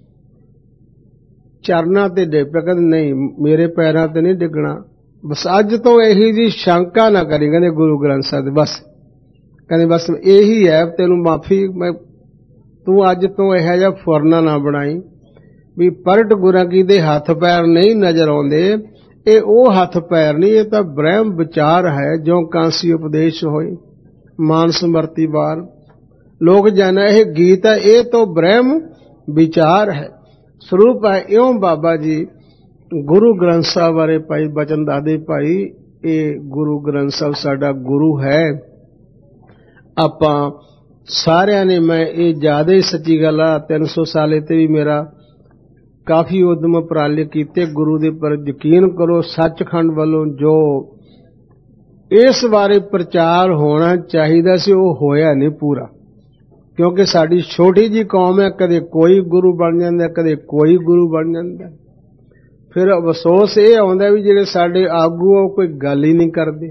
ਚਰਨਾਂ ਤੇ ਡਿੱਗ ਪਿਆ, ਕਹਿੰਦੇ ਨਹੀਂ ਮੇਰੇ ਪੈਰਾਂ ਤੇ ਨਹੀਂ ਡਿੱਗਣਾ। ਬਸ ਅੱਜ ਤੋਂ ਇਹੀ ਜੀ ਸ਼ੰਕਾ ਨਾ ਕਰੀ, ਕਹਿੰਦੇ ਗੁਰੂ ਗ੍ਰੰਥ ਸਾਹਿਬ ਦੇ। ਬਸ ਕਹਿੰਦੇ ਬਸ ਇਹੀ ਹੈ, ਤੈਨੂੰ ਮਾਫੀ, ਮੈਂ ਤੂੰ ਅੱਜ ਤੋਂ ਇਹੋ ਜਿਹਾ ਫੁਰਨਾ ਨਾ ਬਣਾਈ ਵੀ ਪਰਟ ਗੁਰਾਂ ਕੀ ਦੇ ਹੱਥ ਪੈਰ ਨਹੀਂ ਨਜ਼ਰ ਆਉਂਦੇ। ਇਹ ਉਹ ਹੱਥ ਪੈਰ ਨਹੀਂ, ਇਹ ਤਾਂ ਬ੍ਰਹਮ ਵਿਚਾਰ ਹੈ, ਜੋ ਕਾਂਸੀ ਉਪਦੇਸ਼ ਹੋਏ ਮਾਨ ਸਮਰਤੀ ਵਾਰ। ਲੋਕ ਜਾਣਾ ਇਹ ਗੀਤ ਹੈ, ਇਹ ਤਾਂ ਬ੍ਰਹਮ ਵਿਚਾਰ ਹੈ, ਸਰੂਪ ਹੈ। ਇਉਂ ਬਾਬਾ ਜੀ ਗੁਰੂ ਗ੍ਰੰਥ ਸਾਹਿਬ ਬਾਰੇ ਭਾਈ ਬਚਨ ਦਾਦੇ ਭਾਈ, ਇਹ ਗੁਰੂ ਗ੍ਰੰਥ ਸਾਹਿਬ ਸਾਡਾ ਗੁਰੂ ਹੈ। ਆਪਾਂ ਸਾਰਿਆਂ ਨੇ, ਮੈਂ ਇਹ ਜ਼ਿਆਦਾ ਹੀ ਸੱਚੀ ਗੱਲ ਆ, ਤਿੰਨ ਸੌ ਸਾਲੇ ਤੇ ਵੀ ਮੇਰਾ ਕਾਫੀ ਉਦਮ ਉਪਰਾਲੇ ਕੀਤੇ ਗੁਰੂ ਦੇ ਪਰ ਯਕੀਨ ਕਰੋ। ਸੱਚਖੰਡ ਵੱਲੋਂ ਜੋ ਇਸ ਬਾਰੇ ਪ੍ਰਚਾਰ ਹੋਣਾ ਚਾਹੀਦਾ ਸੀ ਉਹ ਹੋਇਆ ਨਹੀਂ ਪੂਰਾ, ਕਿਉਂਕਿ ਸਾਡੀ ਛੋਟੀ ਜੀ ਕੌਮ ਹੈ, ਕਦੇ ਕੋਈ ਗੁਰੂ ਬਣ ਜਾਂਦਾ, ਕਦੇ ਕੋਈ ਗੁਰੂ ਬਣ ਜਾਂਦਾ। ਫਿਰ ਅਫਸੋਸ ਇਹ ਆਉਂਦਾ ਵੀ ਜਿਹੜੇ ਸਾਡੇ ਆਗੂ ਉਹ ਕੋਈ ਗੱਲ ਹੀ ਨਹੀਂ ਕਰਦੇ।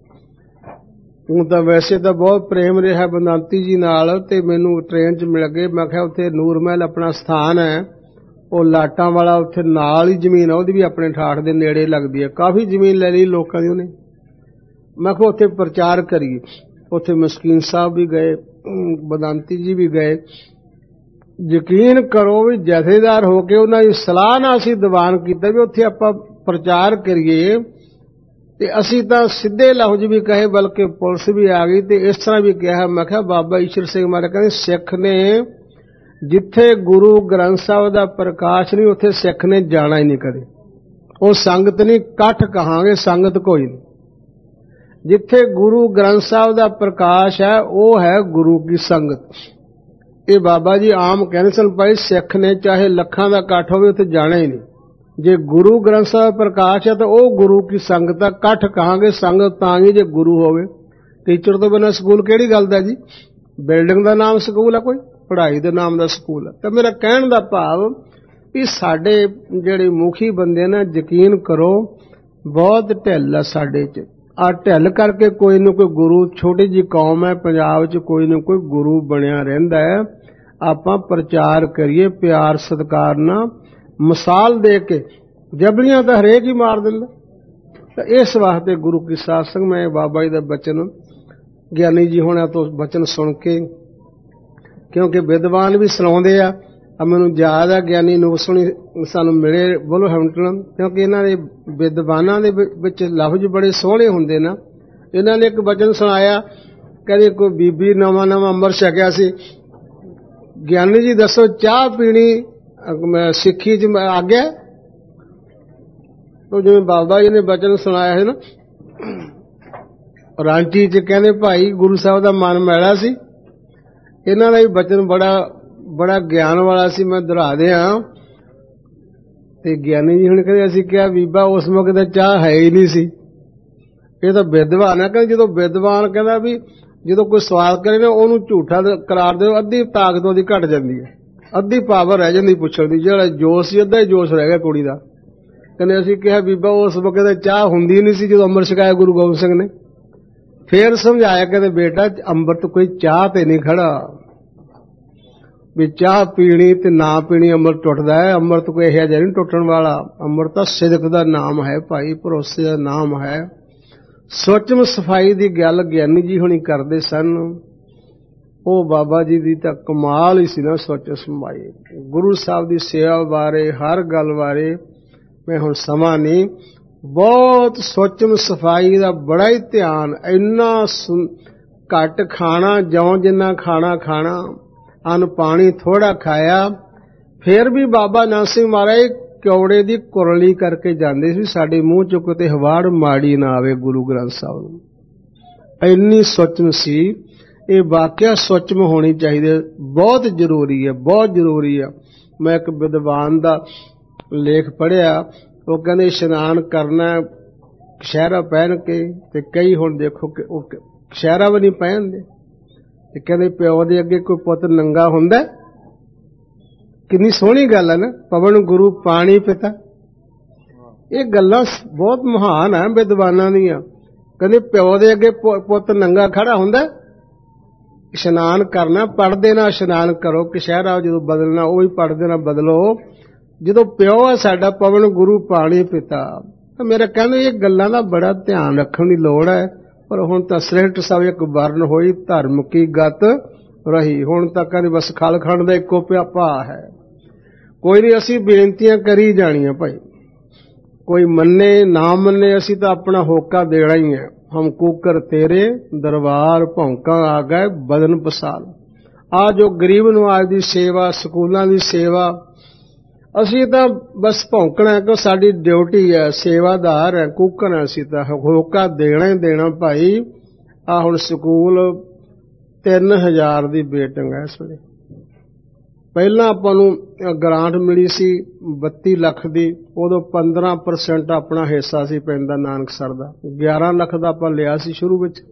ਉਹ ਤਾਂ ਵੈਸੇ ਤਾਂ ਬਹੁਤ ਪ੍ਰੇਮ ਰਿਹਾ ਬੰਦਾਂਤੀ ਜੀ ਨਾਲ, ਤੇ ਮੈਨੂੰ ਟ੍ਰੇਨ 'ਚ ਮਿਲ ਗਏ। ਮੈਂ ਕਿਹਾ ਉੱਥੇ ਨੂਰ ਮਹਿਲ ਆਪਣਾ ਸਥਾਨ ਹੈ, ਉਹ ਲਾਟਾਂ ਵਾਲਾ, ਉੱਥੇ ਨਾਲ ਹੀ ਜ਼ਮੀਨ ਆ, ਉਹਦੀ ਵੀ ਆਪਣੇ ਠਾਠ ਦੇ ਨੇੜੇ ਲੱਗਦੀ ਹੈ। ਕਾਫੀ ਜ਼ਮੀਨ ਲੈ ਲਈ ਲੋਕਾਂ ਦੀ ਉਹਨੇ। ਮੈਂ ਕਿਹਾ ਉੱਥੇ ਪ੍ਰਚਾਰ ਕਰੀਏ। ਉੱਥੇ ਮਸਕੀਨ ਸਾਹਿਬ ਵੀ ਗਏ, ਬਦਾਂਤੀ ਜੀ ਵੀ ਗਏ। ਯਕੀਨ ਕਰੋ ਵੀ ਜਥੇਦਾਰ ਹੋ ਕੇ ਉਹਨਾਂ ਦੀ ਸਲਾਹ ਨਾਲ ਅਸੀਂ ਦੀਵਾਨ ਕੀਤਾ ਵੀ ਉੱਥੇ ਆਪਾਂ ਪ੍ਰਚਾਰ ਕਰੀਏ। ਤੇ ਅਸੀਂ ਤਾਂ ਸਿੱਧੇ ਲਫ਼ਜ਼ ਵੀ ਕਹੇ, ਬਲਕਿ ਪੁਲਿਸ ਵੀ ਆ ਗਈ ਤੇ ਇਸ ਤਰ੍ਹਾਂ ਵੀ ਕਿਹਾ। ਮੈਂ ਕਿਹਾ ਬਾਬਾ ਈਸ਼ਰ ਸਿੰਘ ਮਹਾਰਾਜ ਕਹਿੰਦੇ ਸਿੱਖ ਨੇ ਜਿੱਥੇ ਗੁਰੂ ਗ੍ਰੰਥ ਸਾਹਿਬ ਦਾ ਪ੍ਰਕਾਸ਼ ਨਹੀਂ, ਉੱਥੇ ਸਿੱਖ ਨੇ ਜਾਣਾ ਹੀ ਨਹੀਂ ਕਦੇ। ਉਹ ਸੰਗਤ ਨਹੀਂ, ਇਕੱਠ ਕਹਾਂਗੇ, ਸੰਗਤ ਕੋਈ ਨਹੀਂ। ਜਿੱਥੇ ਗੁਰੂ ਗ੍ਰੰਥ ਸਾਹਿਬ ਦਾ ਪ੍ਰਕਾਸ਼ ਹੈ ਉਹ ਹੈ ਗੁਰੂ ਕੀ ਸੰਗਤ। ਇਹ ਬਾਬਾ ਜੀ ਆਮ ਕਹਿੰਦੇ ਸਨ ਭਾਈ ਸਿੱਖ ਨੇ ਚਾਹੇ ਲੱਖਾਂ ਦਾ ਇਕੱਠ ਹੋਵੇ ਉੱਥੇ ਜਾਣਾ ਹੀ ਨਹੀਂ। ਜੇ ਗੁਰੂ ਗ੍ਰੰਥ ਸਾਹਿਬ ਪ੍ਰਕਾਸ਼ ਹੈ ਤਾਂ ਉਹ ਗੁਰੂ ਕੀ ਸੰਗਤ ਹੈ। ਇਕੱਠ ਕਹਾਂਗੇ, ਸੰਗਤ ਤਾਂ ਹੀ ਜੇ ਗੁਰੂ ਹੋਵੇ। ਟੀਚਰ ਤੋਂ ਬਿਨਾਂ ਸਕੂਲ ਕਿਹੜੀ ਗੱਲ ਦਾ ਜੀ? ਬਿਲਡਿੰਗ ਦਾ ਨਾਮ ਸਕੂਲ ਹੈ, ਕੋਈ ਪੜ੍ਹਾਈ ਦੇ ਨਾਮ ਦਾ ਸਕੂਲ ਹੈ। ਤਾਂ ਮੇਰਾ ਕਹਿਣ ਦਾ ਭਾਵ ਵੀ ਸਾਡੇ ਜਿਹੜੇ ਮੁਖੀ ਬੰਦੇ ਨੇ, ਯਕੀਨ ਕਰੋ ਬਹੁਤ ਢਿੱਲ ਆ ਸਾਡੇ 'ਚ। ਆ ਢਿੱਲ ਕਰਕੇ ਕੋਈ ਨਾ ਕੋਈ ਗੁਰੂ, ਛੋਟੀ ਜਿਹੀ ਕੌਮ ਹੈ ਪੰਜਾਬ 'ਚ, ਕੋਈ ਨਾ ਕੋਈ ਗੁਰੂ ਬਣਿਆ ਰਹਿੰਦਾ ਹੈ। ਆਪਾਂ ਪ੍ਰਚਾਰ ਕਰੀਏ ਪਿਆਰ ਸਤਿਕਾਰ ਨਾਲ, ਮਿਸਾਲ ਦੇ ਕੇ। ਜਬਲੀਆਂ ਤਾਂ ਹਰੇਕ ਹੀ ਮਾਰ ਦਿੰਦਾ। ਤਾਂ ਇਸ ਵਾਸਤੇ ਗੁਰੂ ਕੀ ਸਾਧ ਸੰਗਤ, ਮੈਂ ਬਾਬਾ ਜੀ ਦਾ ਬਚਨ, ਗਿਆਨੀ ਜੀ ਹੋਣਾ ਤੋਂ ਬਚਨ ਸੁਣ ਕੇ, ਕਿਉਂਕਿ ਵਿਦਵਾਨ ਵੀ ਸੁਣਾਉਂਦੇ ਆ। ਮੈਨੂੰ ਯਾਦ ਆ ਗਿਆਨੀ ਨੂਰਸਣੀ ਸਾਨੂੰ ਮਿਲੇ ਬੋਲੋ ਹੈਮਟਨ, ਕਿਉਂਕਿ ਇਹਨਾਂ ਦੇ ਵਿਦਵਾਨਾਂ ਦੇ ਵਿੱਚ ਲਫ਼ਜ਼ ਬੜੇ ਸੋਹਣੇ ਹੁੰਦੇ ਨਾ। ਇਹਨਾਂ ਨੇ ਇੱਕ ਬਚਨ ਸੁਣਾਇਆ, ਕਹਿੰਦੇ ਕੋਈ ਬੀਬੀ ਨਵਾਂ ਨਵਾਂ ਅੰਮ੍ਰਿਤ ਛਕਿਆ ਸੀ। ਗਿਆਨੀ ਜੀ ਦੱਸੋ ਚਾਹ ਪੀਣੀ ਸਿੱਖੀ 'ਚ ਆਗਿਆ? ਉਹ ਜਿਵੇਂ ਬਾਬਾ ਜੀ ਨੇ ਬਚਨ ਸੁਣਾਇਆ ਹੈ ਨਾ ਰਾਂਚੀ 'ਚ, ਕਹਿੰਦੇ ਭਾਈ ਗੁਰੂ ਸਾਹਿਬ ਦਾ ਮਨ ਮੈਲਾ ਸੀ। ਇਹਨਾਂ ਦਾ ਵੀ ਬਚਨ ਬੜਾ ਬੜਾ ਗਿਆਨ ਵਾਲਾ ਸੀ, ਮੈਂ ਦੁਹਰਾ ਦਿਆਂ। ਤੇ ਗਿਆਨੀ ਜੀ ਹੁਣ ਕਹਿੰਦੇ, ਅਸੀਂ ਕਿਹਾ ਬੀਬਾ ਉਸ ਮੌਕੇ ਤਾਂ ਚਾਹ ਹੈ ਹੀ ਨਹੀਂ ਸੀ, ਇਹ ਤਾਂ ਵਿਦਵਾਨ ਹੈ। ਕਹਿੰਦੇ ਜਦੋਂ ਵਿਦਵਾਨ ਕਹਿੰਦਾ ਵੀ ਜਦੋਂ ਕੋਈ ਸਵਾਲ ਕਰੇ ਨਾ ਉਹਨੂੰ ਝੂਠਾ ਕਰਾਰ ਦਿਓ, ਅੱਧੀ ਤਾਕਤ ਉਹਦੀ ਘਟ ਜਾਂਦੀ ਹੈ, ਅੱਧੀ ਪਾਵਰ ਰਹਿ ਜਾਂਦੀ ਪੁੱਛਣ ਦੀ। ਜਿਹੜਾ ਜੋਸ਼ ਸੀ ਅੱਧਾ ਹੀ ਜੋਸ਼ ਰਹਿ ਗਿਆ ਕੁੜੀ ਦਾ। ਕਹਿੰਦੇ ਅਸੀਂ ਕਿਹਾ ਬੀਬਾ ਉਸ ਮੌਕੇ ਤਾਂ ਚਾਹ ਹੁੰਦੀ ਨਹੀਂ ਸੀ ਜਦੋਂ ਅੰਮ੍ਰਿਤ ਛਕਾਇਆ ਗੁਰੂ ਗੋਬਿੰਦ ਸਿੰਘ ਨੇ। ਫੇਰ ਸਮਝਾਇਆ, ਕਹਿੰਦੇ ਬੇਟਾ ਅੰਮ੍ਰਿਤ ਕੋਈ ਚਾਹ ਤੇ ਨਹੀਂ ਖੜਾ ਵੀ ਚਾਹ ਪੀਣੀ ਤੇ ਨਾ ਪੀਣੀ ਅੰਮ੍ਰਿਤ ਟੁੱਟਦਾ ਹੈ। ਅੰਮ੍ਰਿਤ ਕੋਈ ਇਹੋ ਜਿਹਾ ਨਹੀਂ ਟੁੱਟਣ ਵਾਲਾ। ਅੰਮ੍ਰਿਤ ਤਾਂ ਸਿਦਕ ਦਾ ਨਾਮ ਹੈ ਭਾਈ, ਭਰੋਸੇ ਦਾ ਨਾਮ ਹੈ। ਸੁੱਚਮ ਸਫਾਈ ਦੀ ਗੱਲ ਗਿਆਨੀ ਜੀ ਹੁਣੀ ਕਰਦੇ ਸਨ। ਉਹ ਬਾਬਾ ਜੀ ਦੀ ਤਾਂ ਕਮਾਲ ਹੀ ਸੀ ਨਾ ਸੁੱਚ ਸਮਾਈ। ਗੁਰੂ ਸਾਹਿਬ ਦੀ ਸੇਵਾ ਬਾਰੇ, ਹਰ ਗੱਲ ਬਾਰੇ ਮੈਂ ਹੁਣ ਸਮਾਂ ਨਹੀਂ, ਬਹੁਤ ਸੁੱਚਮ ਸਫਾਈ ਦਾ ਬੜਾ ਹੀ ਧਿਆਨ। ਇੰਨਾ ਘੱਟ ਖਾਣਾ, ਜੌਂ ਜਿੰਨਾ ਖਾਣਾ ਖਾਣਾ, ਅੰਨ ਪਾਣੀ ਥੋੜਾ ਖਾਇਆ। ਫਿਰ ਵੀ ਬਾਬਾ ਨੰਦ ਸਿੰਘ ਮਹਾਰਾਜ ਕੌੜੇ ਦੀ ਕੁਰਲੀ ਕਰਕੇ ਜਾਂਦੇ ਸੀ, ਸਾਡੇ ਮੂੰਹ ਚੋਂ ਕਿਤੇ ਹਵਾੜ ਮਾੜੀ ਨਾ ਆਵੇ ਗੁਰੂ ਗ੍ਰੰਥ ਸਾਹਿਬ ਨੂੰ। ਇੰਨੀ ਸੁਚਮ ਸੀ। ਇਹ ਵਾਕਿਆ ਸੁਚਮ ਹੋਣੀ ਚਾਹੀਦੀ, ਬਹੁਤ ਜ਼ਰੂਰੀ ਹੈ, ਬਹੁਤ ਜ਼ਰੂਰੀ ਆ। ਮੈਂ ਇੱਕ ਵਿਦਵਾਨ ਦਾ ਲੇਖ ਪੜ੍ਹਿਆ, ਉਹ ਕਹਿੰਦੇ ਇਸ਼ਨਾਨ ਕਰਨਾ ਕਛਹਿਰਾ ਪਹਿਨ ਕੇ, ਤੇ ਕਈ ਹੁਣ ਦੇਖੋ ਕਿ ਉਹ ਕਛਹਿਰਾ ਵੀ ਨਹੀਂ ਪਹਿਨਦੇ, ਤੇ ਕਹਿੰਦੇ ਪਿਓ ਦੇ ਅੱਗੇ ਕੋਈ ਪੁੱਤ ਨੰਗਾ ਹੁੰਦਾ। ਕਿੰਨੀ ਸੋਹਣੀ ਗੱਲ ਹੈ ਨਾ, ਪਵਨ ਗੁਰੂ ਪਾਣੀ ਪਿਤਾ। ਇਹ ਗੱਲਾਂ ਬਹੁਤ ਮਹਾਨ ਹੈ ਵਿਦਵਾਨਾਂ ਦੀਆਂ। ਕਹਿੰਦੇ ਪਿਓ ਦੇ ਅੱਗੇ ਪੁੱਤ ਨੰਗਾ ਖੜਾ ਹੁੰਦਾ। ਇਸ਼ਨਾਨ ਕਰਨਾ, ਪੜ੍ਹਦੇ ਨਾਲ ਇਸ਼ਨਾਨ ਕਰੋ, ਕਛਹਿਰਾ ਜਦੋਂ ਬਦਲਣਾ ਉਹ ਵੀ ਪੜ੍ਹਦੇ ਨਾਲ ਬਦਲੋ। ਜਦੋਂ ਪਿਓ ਹੈ ਸਾਡਾ ਪਵਨ ਗੁਰੂ ਪਾਣੀ ਪਿਤਾ, ਤਾਂ ਮੇਰਾ ਕਹਿੰਦੇ ਇਹ ਗੱਲਾਂ ਦਾ ਬੜਾ ਧਿਆਨ ਰੱਖਣ ਦੀ ਲੋੜ ਹੈ। ਪਰ ਹੁਣ ਤਾਂ ਸ੍ਰਿਸ਼ਟ ਸਭ ਇੱਕ ਵਰਨ ਹੋਈ, ਧਰਮ ਕੀ ਗਤ ਰਹੀ। ਹੁਣ ਤਾਂ ਕਹਿੰਦੇ ਬਸ ਖਲ ਖੰਡ ਦਾ ਇੱਕੋ ਭਾ ਹੈ। ਕੋਈ ਨਹੀਂ, ਅਸੀਂ ਬੇਨਤੀਆਂ ਕਰੀ ਜਾਣੀਆਂ ਭਾਈ, ਕੋਈ ਮੰਨੇ ਨਾ ਮੰਨੇ, ਅਸੀਂ ਤਾਂ ਆਪਣਾ ਹੋਕਾ ਦੇਣਾ ਹੀ ਹੈ। ਹਮ ਕੂਕਰ ਤੇਰੇ ਦਰਬਾਰ ਭੌਂਕਾਂ ਆ ਗਏ ਬਦਨ ਪਸਾਲ। ਆ ਜੋ ਗਰੀਬ ਨਵਾਜ ਦੀ ਸੇਵਾ, ਸਕੂਲਾਂ ਦੀ ਸੇਵਾ, ਅਸੀਂ ਤਾਂ ਬਸ ਭੌਂਕਣਾ ਕਿ ਸਾਡੀ ਡਿਊਟੀ ਹੈ, ਸੇਵਾਦਾਰ ਹੈ, ਕੂਕਰ ਹੈ। ਅਸੀਂ ਤਾਂ ਹੋਕਾ ਦੇਣਾ ਹੀ ਦੇਣਾ ਭਾਈ। ਆ ਹੁਣ ਸਕੂਲ ਤਿੰਨ ਹਜ਼ਾਰ ਦੀ ਵੇਟਿੰਗ ਹੈ ਇਸ ਵੇਲੇ। ਪਹਿਲਾਂ ਆਪਾਂ ਨੂੰ ਗ੍ਰਾਂਟ ਮਿਲੀ ਸੀ ਬੱਤੀ ਲੱਖ ਦੀ, ਉਦੋਂ ਪੰਦਰਾਂ ਪਰਸੈਂਟ ਆਪਣਾ ਹਿੱਸਾ ਸੀ ਪੈਂਦਾ ਨਾਨਕਸਰ ਦਾ। ਗਿਆਰਾਂ ਲੱਖ ਦਾ ਆਪਾਂ ਲਿਆ ਸੀ ਸ਼ੁਰੂ ਵਿੱਚ।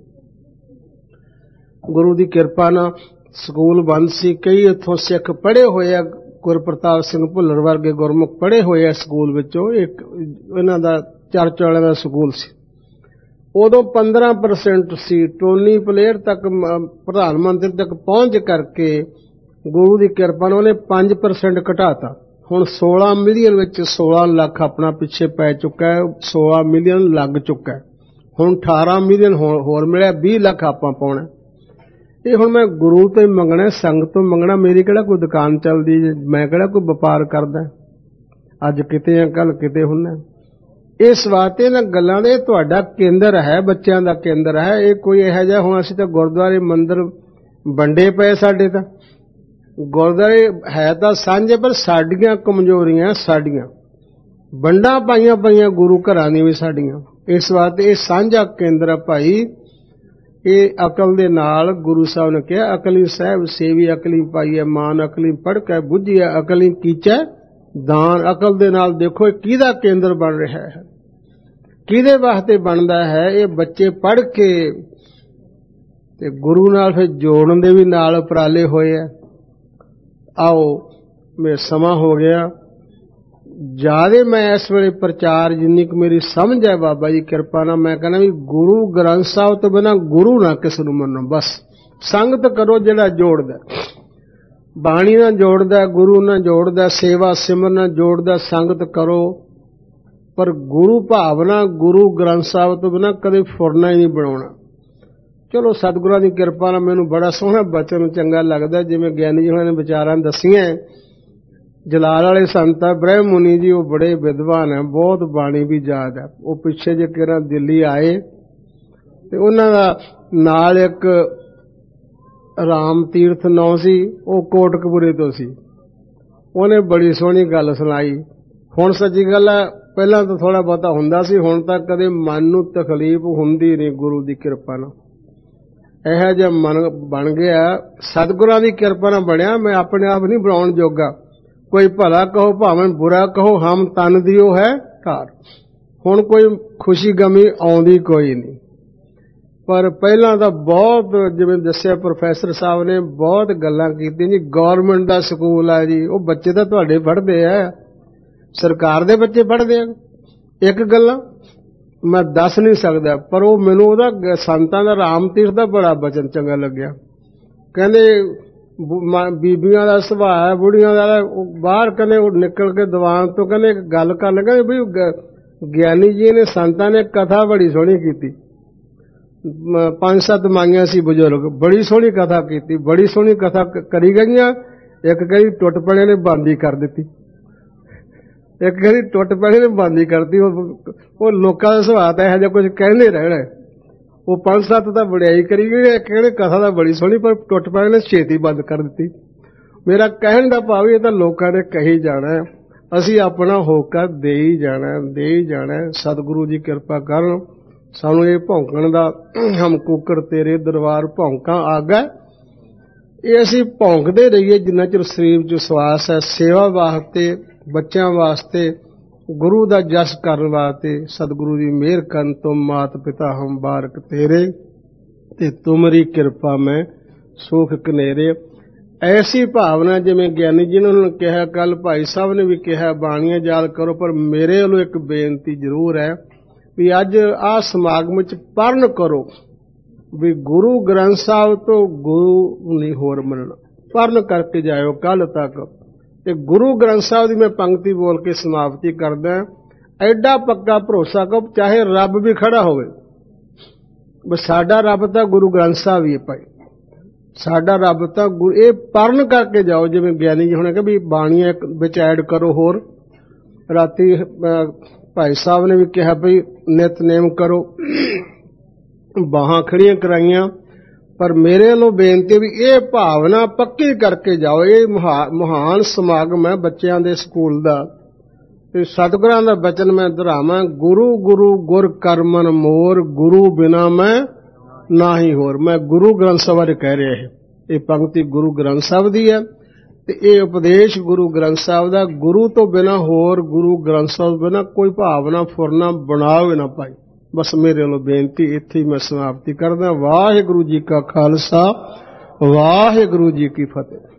ਗੁਰੂ ਦੀ ਕਿਰਪਾ ਨਾਲ ਸਕੂਲ ਬੰਦ ਸੀ। ਕਈ ਇੱਥੋਂ ਸਿੱਖ ਪੜ੍ਹੇ ਹੋਏ ਆ, ਗੁਰਪ੍ਰਤਾਪ ਸਿੰਘ ਭੁੱਲਰ ਵਰਗੇ ਗੁਰਮੁਖ ਪੜ੍ਹੇ ਹੋਏ ਆ ਸਕੂਲ ਵਿੱਚੋਂ। ਇੱਕ ਇਹਨਾਂ ਦਾ ਚਰਚ ਵਾਲਿਆਂ ਦਾ ਸਕੂਲ ਸੀ। ਉਦੋਂ ਪੰਦਰਾਂ ਪਰਸੈਂਟ ਸੀ। ਟੋਨੀ ਪਲੇਅਰ ਤੱਕ, ਪ੍ਰਧਾਨ ਮੰਤਰੀ ਤੱਕ ਪਹੁੰਚ ਕਰਕੇ ਗੁਰੂ ਦੀ ਕਿਰਪਾ ਨਾਲ ਉਹਨੇ ਪੰਜ ਪਰਸੈਂਟ ਘਟਾਤਾ। ਹੁਣ ਸੋਲਾਂ ਮਿਲੀਅਨ ਵਿੱਚ ਸੋਲਾਂ ਲੱਖ ਆਪਣਾ ਪਿੱਛੇ ਪੈ ਚੁੱਕਾ ਹੈ, ਸੋਲਾਂ ਮਿਲੀਅਨ ਲੱਗ ਚੁੱਕਾ ਹੈ। ਹੁਣ ਅਠਾਰਾਂ ਮਿਲੀਅਨ ਹੋਰ ਮਿਲਿਆ, ਵੀਹ ਲੱਖ ਆਪਾਂ ਪਾਉਣਾ। ਇਹ ਹੁਣ ਮੈਂ ਗੁਰੂ ਤੋਂ ਹੀ ਮੰਗਣਾ, ਸੰਗਤ ਤੋਂ ਮੰਗਣਾ। ਮੇਰੀ ਕਿਹੜਾ ਕੋਈ ਦੁਕਾਨ ਚੱਲਦੀ, ਮੈਂ ਕਿਹੜਾ ਕੋਈ ਵਪਾਰ ਕਰਦਾ, ਅੱਜ ਕਿਤੇ ਆ ਕੱਲ ਕਿਤੇ ਹੁੰਦਾ। ਇਸ ਵਾਸਤੇ ਇਹਨਾਂ ਗੱਲਾਂ ਦੇ ਤੁਹਾਡਾ ਕੇਂਦਰ ਹੈ, ਬੱਚਿਆਂ ਦਾ ਕੇਂਦਰ ਹੈ। ਇਹ ਕੋਈ ਇਹੋ ਜਿਹਾ, ਹੁਣ ਅਸੀਂ ਤਾਂ ਗੁਰਦੁਆਰੇ ਮੰਦਿਰ ਵੰਡੇ ਪਏ, ਸਾਡੇ ਤਾਂ ਗੁਰਦੁਆਰੇ ਹੈ ਤਾਂ ਸਾਂਝੇ, ਪਰ ਸਾਡੀਆਂ ਕਮਜ਼ੋਰੀਆਂ, ਸਾਡੀਆਂ ਵੰਡਾਂ ਪਾਈਆਂ ਪਈਆਂ ਗੁਰੂ ਘਰਾਂ ਦੀਆਂ ਵੀ ਸਾਡੀਆਂ। ਇਸ ਵਾਸਤੇ ਇਹ ਸਾਂਝਾ ਕੇਂਦਰ ਹੈ ਭਾਈ। ਇਹ ਅਕਲ ਦੇ ਨਾਲ ਗੁਰੂ ਸਾਹਿਬ ਨੇ ਕਿਹਾ, ਅਕਲੀ ਸਾਹਿਬ ਸੇਵੀ ਅਕਲੀ ਪਾਈਏ ਮਾਨ, ਅਕਲੀ ਪੜ੍ਹ ਕੇ ਬੁੱਝੀਏ ਅਕਲੀ ਕੀਚੈ ਦਾਨ। ਅਕਲ ਦੇ ਨਾਲ ਦੇਖੋ ਇਹ ਕਿਹਦਾ ਕੇਂਦਰ ਬਣ ਰਿਹਾ ਹੈ, ਕਿਹਦੇ ਵਾਸਤੇ ਬਣਦਾ ਹੈ। ਇਹ ਬੱਚੇ ਪੜ੍ਹ ਕੇ ਤੇ ਗੁਰੂ ਨਾਲ ਫਿਰ ਜੋੜਨ ਦੇ ਵੀ ਨਾਲ ਉਪਰਾਲੇ ਹੋਏ ਆ। ਆਓ ਮੈਂ ਸਮਾਂ ਹੋ ਗਿਆ ਜ਼ਿਆਦਾ, ਮੈਂ ਇਸ ਵੇਲੇ ਪ੍ਰਚਾਰ ਜਿੰਨੀ ਕੁ ਮੇਰੀ ਸਮਝ ਹੈ ਬਾਬਾ ਜੀ ਕਿਰਪਾ ਨਾਲ, ਮੈਂ ਕਹਿੰਦਾ ਵੀ ਗੁਰੂ ਗ੍ਰੰਥ ਸਾਹਿਬ ਤੋਂ ਬਿਨਾਂ ਗੁਰੂ ਨਾ ਕਿਸੇ ਨੂੰ ਮੰਨੋ। ਬਸ ਸੰਗਤ ਕਰੋ, ਜਿਹੜਾ ਜੋੜਦਾ ਬਾਣੀ ਨਾਲ ਜੋੜਦਾ, ਗੁਰੂ ਨਾਲ ਜੋੜਦਾ, ਸੇਵਾ ਸਿਮਰਨ ਨਾਲ ਜੋੜਦਾ, ਸੰਗਤ ਕਰੋ। ਪਰ ਗੁਰੂ ਭਾਵਨਾ, ਗੁਰੂ ਗ੍ਰੰਥ ਸਾਹਿਬ ਤੋਂ ਬਿਨਾਂ ਕਦੇ ਫੁਰਨਾ ਹੀ ਨਹੀਂ ਬਣਾਉਣਾ। ਚਲੋ ਸਤਿਗੁਰਾਂ ਦੀ ਕਿਰਪਾ ਨਾਲ ਮੈਨੂੰ ਬੜਾ ਸੋਹਣਾ ਬਚਨ ਚੰਗਾ ਲੱਗਦਾ, ਜਿਵੇਂ ਗਿਆਨੀ ਜੀ ਹੋਣਾ ਨੇ ਵਿਚਾਰਾਂ ਦੱਸੀਆਂ। ਜਲਾਲ ਵਾਲੇ ਸੰਤ ਆ ਬ੍ਰਹਮ ਮੁਨੀ ਜੀ, ਉਹ ਬੜੇ ਵਿਦਵਾਨ ਹੈ, ਬਹੁਤ ਬਾਣੀ ਵੀ ਯਾਦ ਹੈ। ਉਹ ਪਿੱਛੇ ਜੇ ਕਿਹੜਾ ਦਿੱਲੀ ਆਏ ਤੇ ਉਹਨਾਂ ਦਾ ਨਾਲ ਇੱਕ ਰਾਮ ਤੀਰਥ ਨਾਂ ਸੀ, ਉਹ ਕੋਟਕਪੂਰੇ ਤੋਂ ਸੀ। ਉਹਨੇ ਬੜੀ ਸੋਹਣੀ ਗੱਲ ਸੁਣਾਈ। ਹੁਣ ਸੱਚੀ ਗੱਲ ਹੈ, ਪਹਿਲਾਂ ਤਾਂ ਥੋੜਾ ਬਹੁਤਾ ਹੁੰਦਾ ਸੀ, ਹੁਣ ਤਾਂ ਕਦੇ ਮਨ ਨੂੰ ਤਕਲੀਫ ਹੁੰਦੀ ਨਹੀਂ ਗੁਰੂ ਦੀ ਕਿਰਪਾ ਨਾਲ। ਇਹੋ ਜਿਹਾ ਮਨ ਬਣ ਗਿਆ, ਸਤਿਗੁਰਾਂ ਦੀ ਕਿਰਪਾ ਨਾਲ ਬਣਿਆ। ਮੈਂ ਆਪਣੇ ਆਪ ਨਹੀਂ ਬਣਾਉਣ ਜੋਗਾ, ਕੋਈ ਭਲਾ ਕਹੋ ਭਾਵੇਂ ਬੁਰਾ ਕਹੋ, ਹਮ ਤਨ ਦਿਓ ਹੈ ਘਰ। ਹੁਣ ਕੋਈ ਖੁਸ਼ੀ ਗਮੀ ਆਉਂਦੀ ਕੋਈ ਨਹੀਂ। ਪਰ ਪਹਿਲਾਂ ਤਾਂ ਬਹੁਤ, ਜਿਵੇਂ ਦੱਸਿਆ ਪ੍ਰੋਫੈਸਰ ਸਾਹਿਬ ਨੇ, ਬਹੁਤ ਗੱਲਾਂ ਕੀਤੀਆਂ ਜੀ। ਗੌਰਮੈਂਟ ਦਾ ਸਕੂਲ ਆ ਜੀ, ਉਹ ਬੱਚੇ ਤਾਂ ਤੁਹਾਡੇ ਪੜ੍ਹਦੇ ਆ, ਸਰਕਾਰ ਦੇ ਬੱਚੇ ਪੜ੍ਹਦੇ ਆ। ਇੱਕ ਗੱਲਾਂ ਮੈਂ ਦੱਸ ਨਹੀਂ ਸਕਦਾ, ਪਰ ਉਹ ਮੈਨੂੰ ਉਹਦਾ ਸੰਤਾਂ ਦਾ ਰਾਮ ਤੀਰਥ ਦਾ ਬੜਾ ਬਚਨ ਚੰਗਾ ਲੱਗਿਆ। ਕਹਿੰਦੇ ਬੀਬੀਆਂ ਦਾ ਸੁਭਾਅ, ਬੁੜੀਆਂ ਦਾ, ਬਾਹਰ ਕਹਿੰਦੇ ਉਹ ਨਿਕਲ ਕੇ ਦੀਵਾਨ ਤੋਂ ਕਹਿੰਦੇ ਇੱਕ ਗੱਲ ਕਰਨ ਲੱਗੇ ਵੀ ਗਿਆਨੀ ਜੀ ਨੇ, ਸੰਤਾਂ ਨੇ ਕਥਾ ਬੜੀ ਸੋਹਣੀ ਕੀਤੀ। ਪੰਜ ਸੱਤ ਮਾਈਆਂ ਸੀ ਬਜ਼ੁਰਗ, ਬੜੀ ਸੋਹਣੀ ਕਥਾ ਕੀਤੀ, ਬੜੀ ਸੋਹਣੀ ਕਥਾ ਕਰੀ ਗਈਆਂ। ਇੱਕ ਕਹੀ ਟੁੱਟ ਪੈਣੇ ਨੇ ਬੰਦ ਹੀ ਕਰ ਦਿੱਤੀ, ਇੱਕ ਕਹਿੰਦੀ ਟੁੱਟ ਪੈਣੇ ਨੇ ਬੰਦ ਹੀ ਕਰਤੀ। ਉਹ ਲੋਕਾਂ ਦਾ ਸੁਭਾਅ ਤਾਂ ਇਹੋ ਜਿਹਾ ਕੁਝ ਕਹਿੰਦੇ ਰਹਿਣਾ। ਉਹ ਪੰਜ ਸੱਤ ਤਾਂ ਵਡਿਆਈ ਕਰੀ ਗਏ, ਕਹਿੰਦੇ ਕਥਾ ਤਾਂ ਬੜੀ ਸੋਹਣੀ ਪਰ ਟੁੱਟ ਪੈਣੇ ਨੇ ਛੇਤੀ ਬੰਦ ਕਰ ਦਿੱਤੀ। ਮੇਰਾ ਕਹਿਣ ਦਾ ਭਾਵ ਇਹ ਤਾਂ ਲੋਕਾਂ ਨੇ ਕਹੀ ਜਾਣਾ, ਅਸੀਂ ਆਪਣਾ ਹੋਕਾ ਦੇ ਹੀ ਜਾਣਾ, ਦੇ ਹੀ ਜਾਣਾ। ਸਤਿਗੁਰੂ ਜੀ ਕਿਰਪਾ ਕਰਨ ਸਾਨੂੰ ਇਹ ਭੌਂਕਣ ਦਾ, ਹਮ ਕੁੱਕੜ ਤੇਰੇ ਦਰਬਾਰ ਭੌਂਕਾਂ ਆ ਗਏ, ਇਹ ਅਸੀਂ ਭੌਂਕਦੇ ਰਹੀਏ ਜਿੰਨਾ ਚਿਰ ਸਰੀਰ 'ਚ ਸਵਾਸ ਹੈ। ਸੇਵਾ ਵਾਸਤੇ, ਬੱਚਿਆਂ ਵਾਸਤੇ, ਗੁਰੂ ਦਾ ਜਸ ਕਰਨ ਵਾਸਤੇ ਸਤਿਗੁਰੂ ਦੀ ਮਿਹਰ ਕਰਨ। ਤੁਮ ਮਾਤ ਪਿਤਾ ਹਮ ਬਾਰਕ ਤੇਰੇ, ਤੇ ਤੁਮਰੀ ਕਿਰਪਾ ਮੈਂ ਸੁਖ ਕਨੇਰੇ। ਐਸੀ ਭਾਵਨਾ ਜਿਵੇਂ ਗਿਆਨੀ ਜੀ ਨੇ ਉਹਨਾਂ ਕਿਹਾ, ਕੱਲ ਭਾਈ ਸਾਹਿਬ ਨੇ ਵੀ ਕਿਹਾ ਬਾਣੀਆਂ ਯਾਦ ਕਰੋ, ਪਰ ਮੇਰੇ ਵੱਲੋਂ ਇੱਕ ਬੇਨਤੀ ਜ਼ਰੂਰ ਹੈ ਵੀ ਅੱਜ ਆਹ ਸਮਾਗਮ ਵਿੱਚ ਪੜ੍ਹਨ ਕਰੋ ਵੀ ਗੁਰੂ ਗ੍ਰੰਥ ਸਾਹਿਬ ਤੋਂ ਗੁਰੂ ਨਹੀਂ ਹੋਰ ਮੰਨਣਾ, ਪੜ੍ਹਨ ਕਰਕੇ ਜਾਇਓ ਕੱਲ ਤੱਕ। ਤੇ ਗੁਰੂ ਗ੍ਰੰਥ ਸਾਹਿਬ ਦੀ ਮੈਂ ਪੰਕਤੀ ਬੋਲ ਕੇ ਸਮਾਪਤੀ ਕਰਦਾ। ਐਡਾ ਪੱਕਾ ਭਰੋਸਾ ਕਰੋ, ਚਾਹੇ ਰੱਬ ਵੀ ਖੜਾ ਹੋਵੇ, ਬਸ ਸਾਡਾ ਰੱਬ ਤਾਂ ਗੁਰੂ ਗ੍ਰੰਥ ਸਾਹਿਬ ਹੀ ਹੈ ਭਾਈ, ਸਾਡਾ ਰੱਬ ਤਾਂ ਗੁਰੂ। ਇਹ ਪੜ੍ਹਨ ਕਰਕੇ ਜਾਓ, ਜਿਵੇਂ ਗਿਆਨੀ ਜੀ ਹੁਣੇ ਕਿ ਵੀ ਬਾਣੀਆਂ ਵਿੱਚ ਐਡ ਕਰੋ ਹੋਰ। ਰਾਤੀ ਭਾਈ ਸਾਹਿਬ ਨੇ ਵੀ ਕਿਹਾ ਵੀ ਨਿਤਨੇਮ ਕਰੋ, ਬਾਹਾਂ ਖੜੀਆਂ ਕਰਾਈਆਂ, ਪਰ ਮੇਰੇ ਵੱਲੋਂ ਬੇਨਤੀ ਵੀ ਇਹ ਭਾਵਨਾ ਪੱਕੀ ਕਰਕੇ ਜਾਓ। ਇਹ ਮਹਾਨ ਸਮਾਗਮ ਹੈ ਬੱਚਿਆਂ ਦੇ ਸਕੂਲ ਦਾ, ਤੇ ਸਤਿਗੁਰਾਂ ਦਾ ਬਚਨ ਮੈਂ ਦੁਹਰਾਵਾਂ, ਗੁਰੂ ਗੁਰੂ ਗੁਰ ਕਰਮਨ ਮੋਰ, ਗੁਰੂ ਬਿਨਾ ਮੈਂ ਨਾਹੀ ਹੋਰ। ਮੈਂ ਗੁਰੂ ਗ੍ਰੰਥ ਸਾਹਿਬ ਬਾਰੇ ਕਹਿ ਰਿਹਾ, ਇਹ ਇਹ ਪੰਕਤੀ ਗੁਰੂ ਗ੍ਰੰਥ ਸਾਹਿਬ ਦੀ ਹੈ, ਤੇ ਇਹ ਉਪਦੇਸ਼ ਗੁਰੂ ਗ੍ਰੰਥ ਸਾਹਿਬ ਦਾ। ਗੁਰੂ ਤੋਂ ਬਿਨਾ ਹੋਰ, ਗੁਰੂ ਗ੍ਰੰਥ ਸਾਹਿਬ ਬਿਨਾ ਕੋਈ ਭਾਵਨਾ ਫੁਰਨਾ ਬਣਾਓ ਨਾ ਭਾਈ। ਬਸ ਮੇਰੇ ਵੱਲੋਂ ਬੇਨਤੀ, ਇੱਥੇ ਹੀ ਮੈਂ ਸਮਾਪਤੀ ਕਰਦਾ। ਵਾਹਿਗੁਰੂ ਜੀ ਕਾ ਖਾਲਸਾ, ਵਾਹਿਗੁਰੂ ਜੀ ਕੀ ਫਤਿਹ।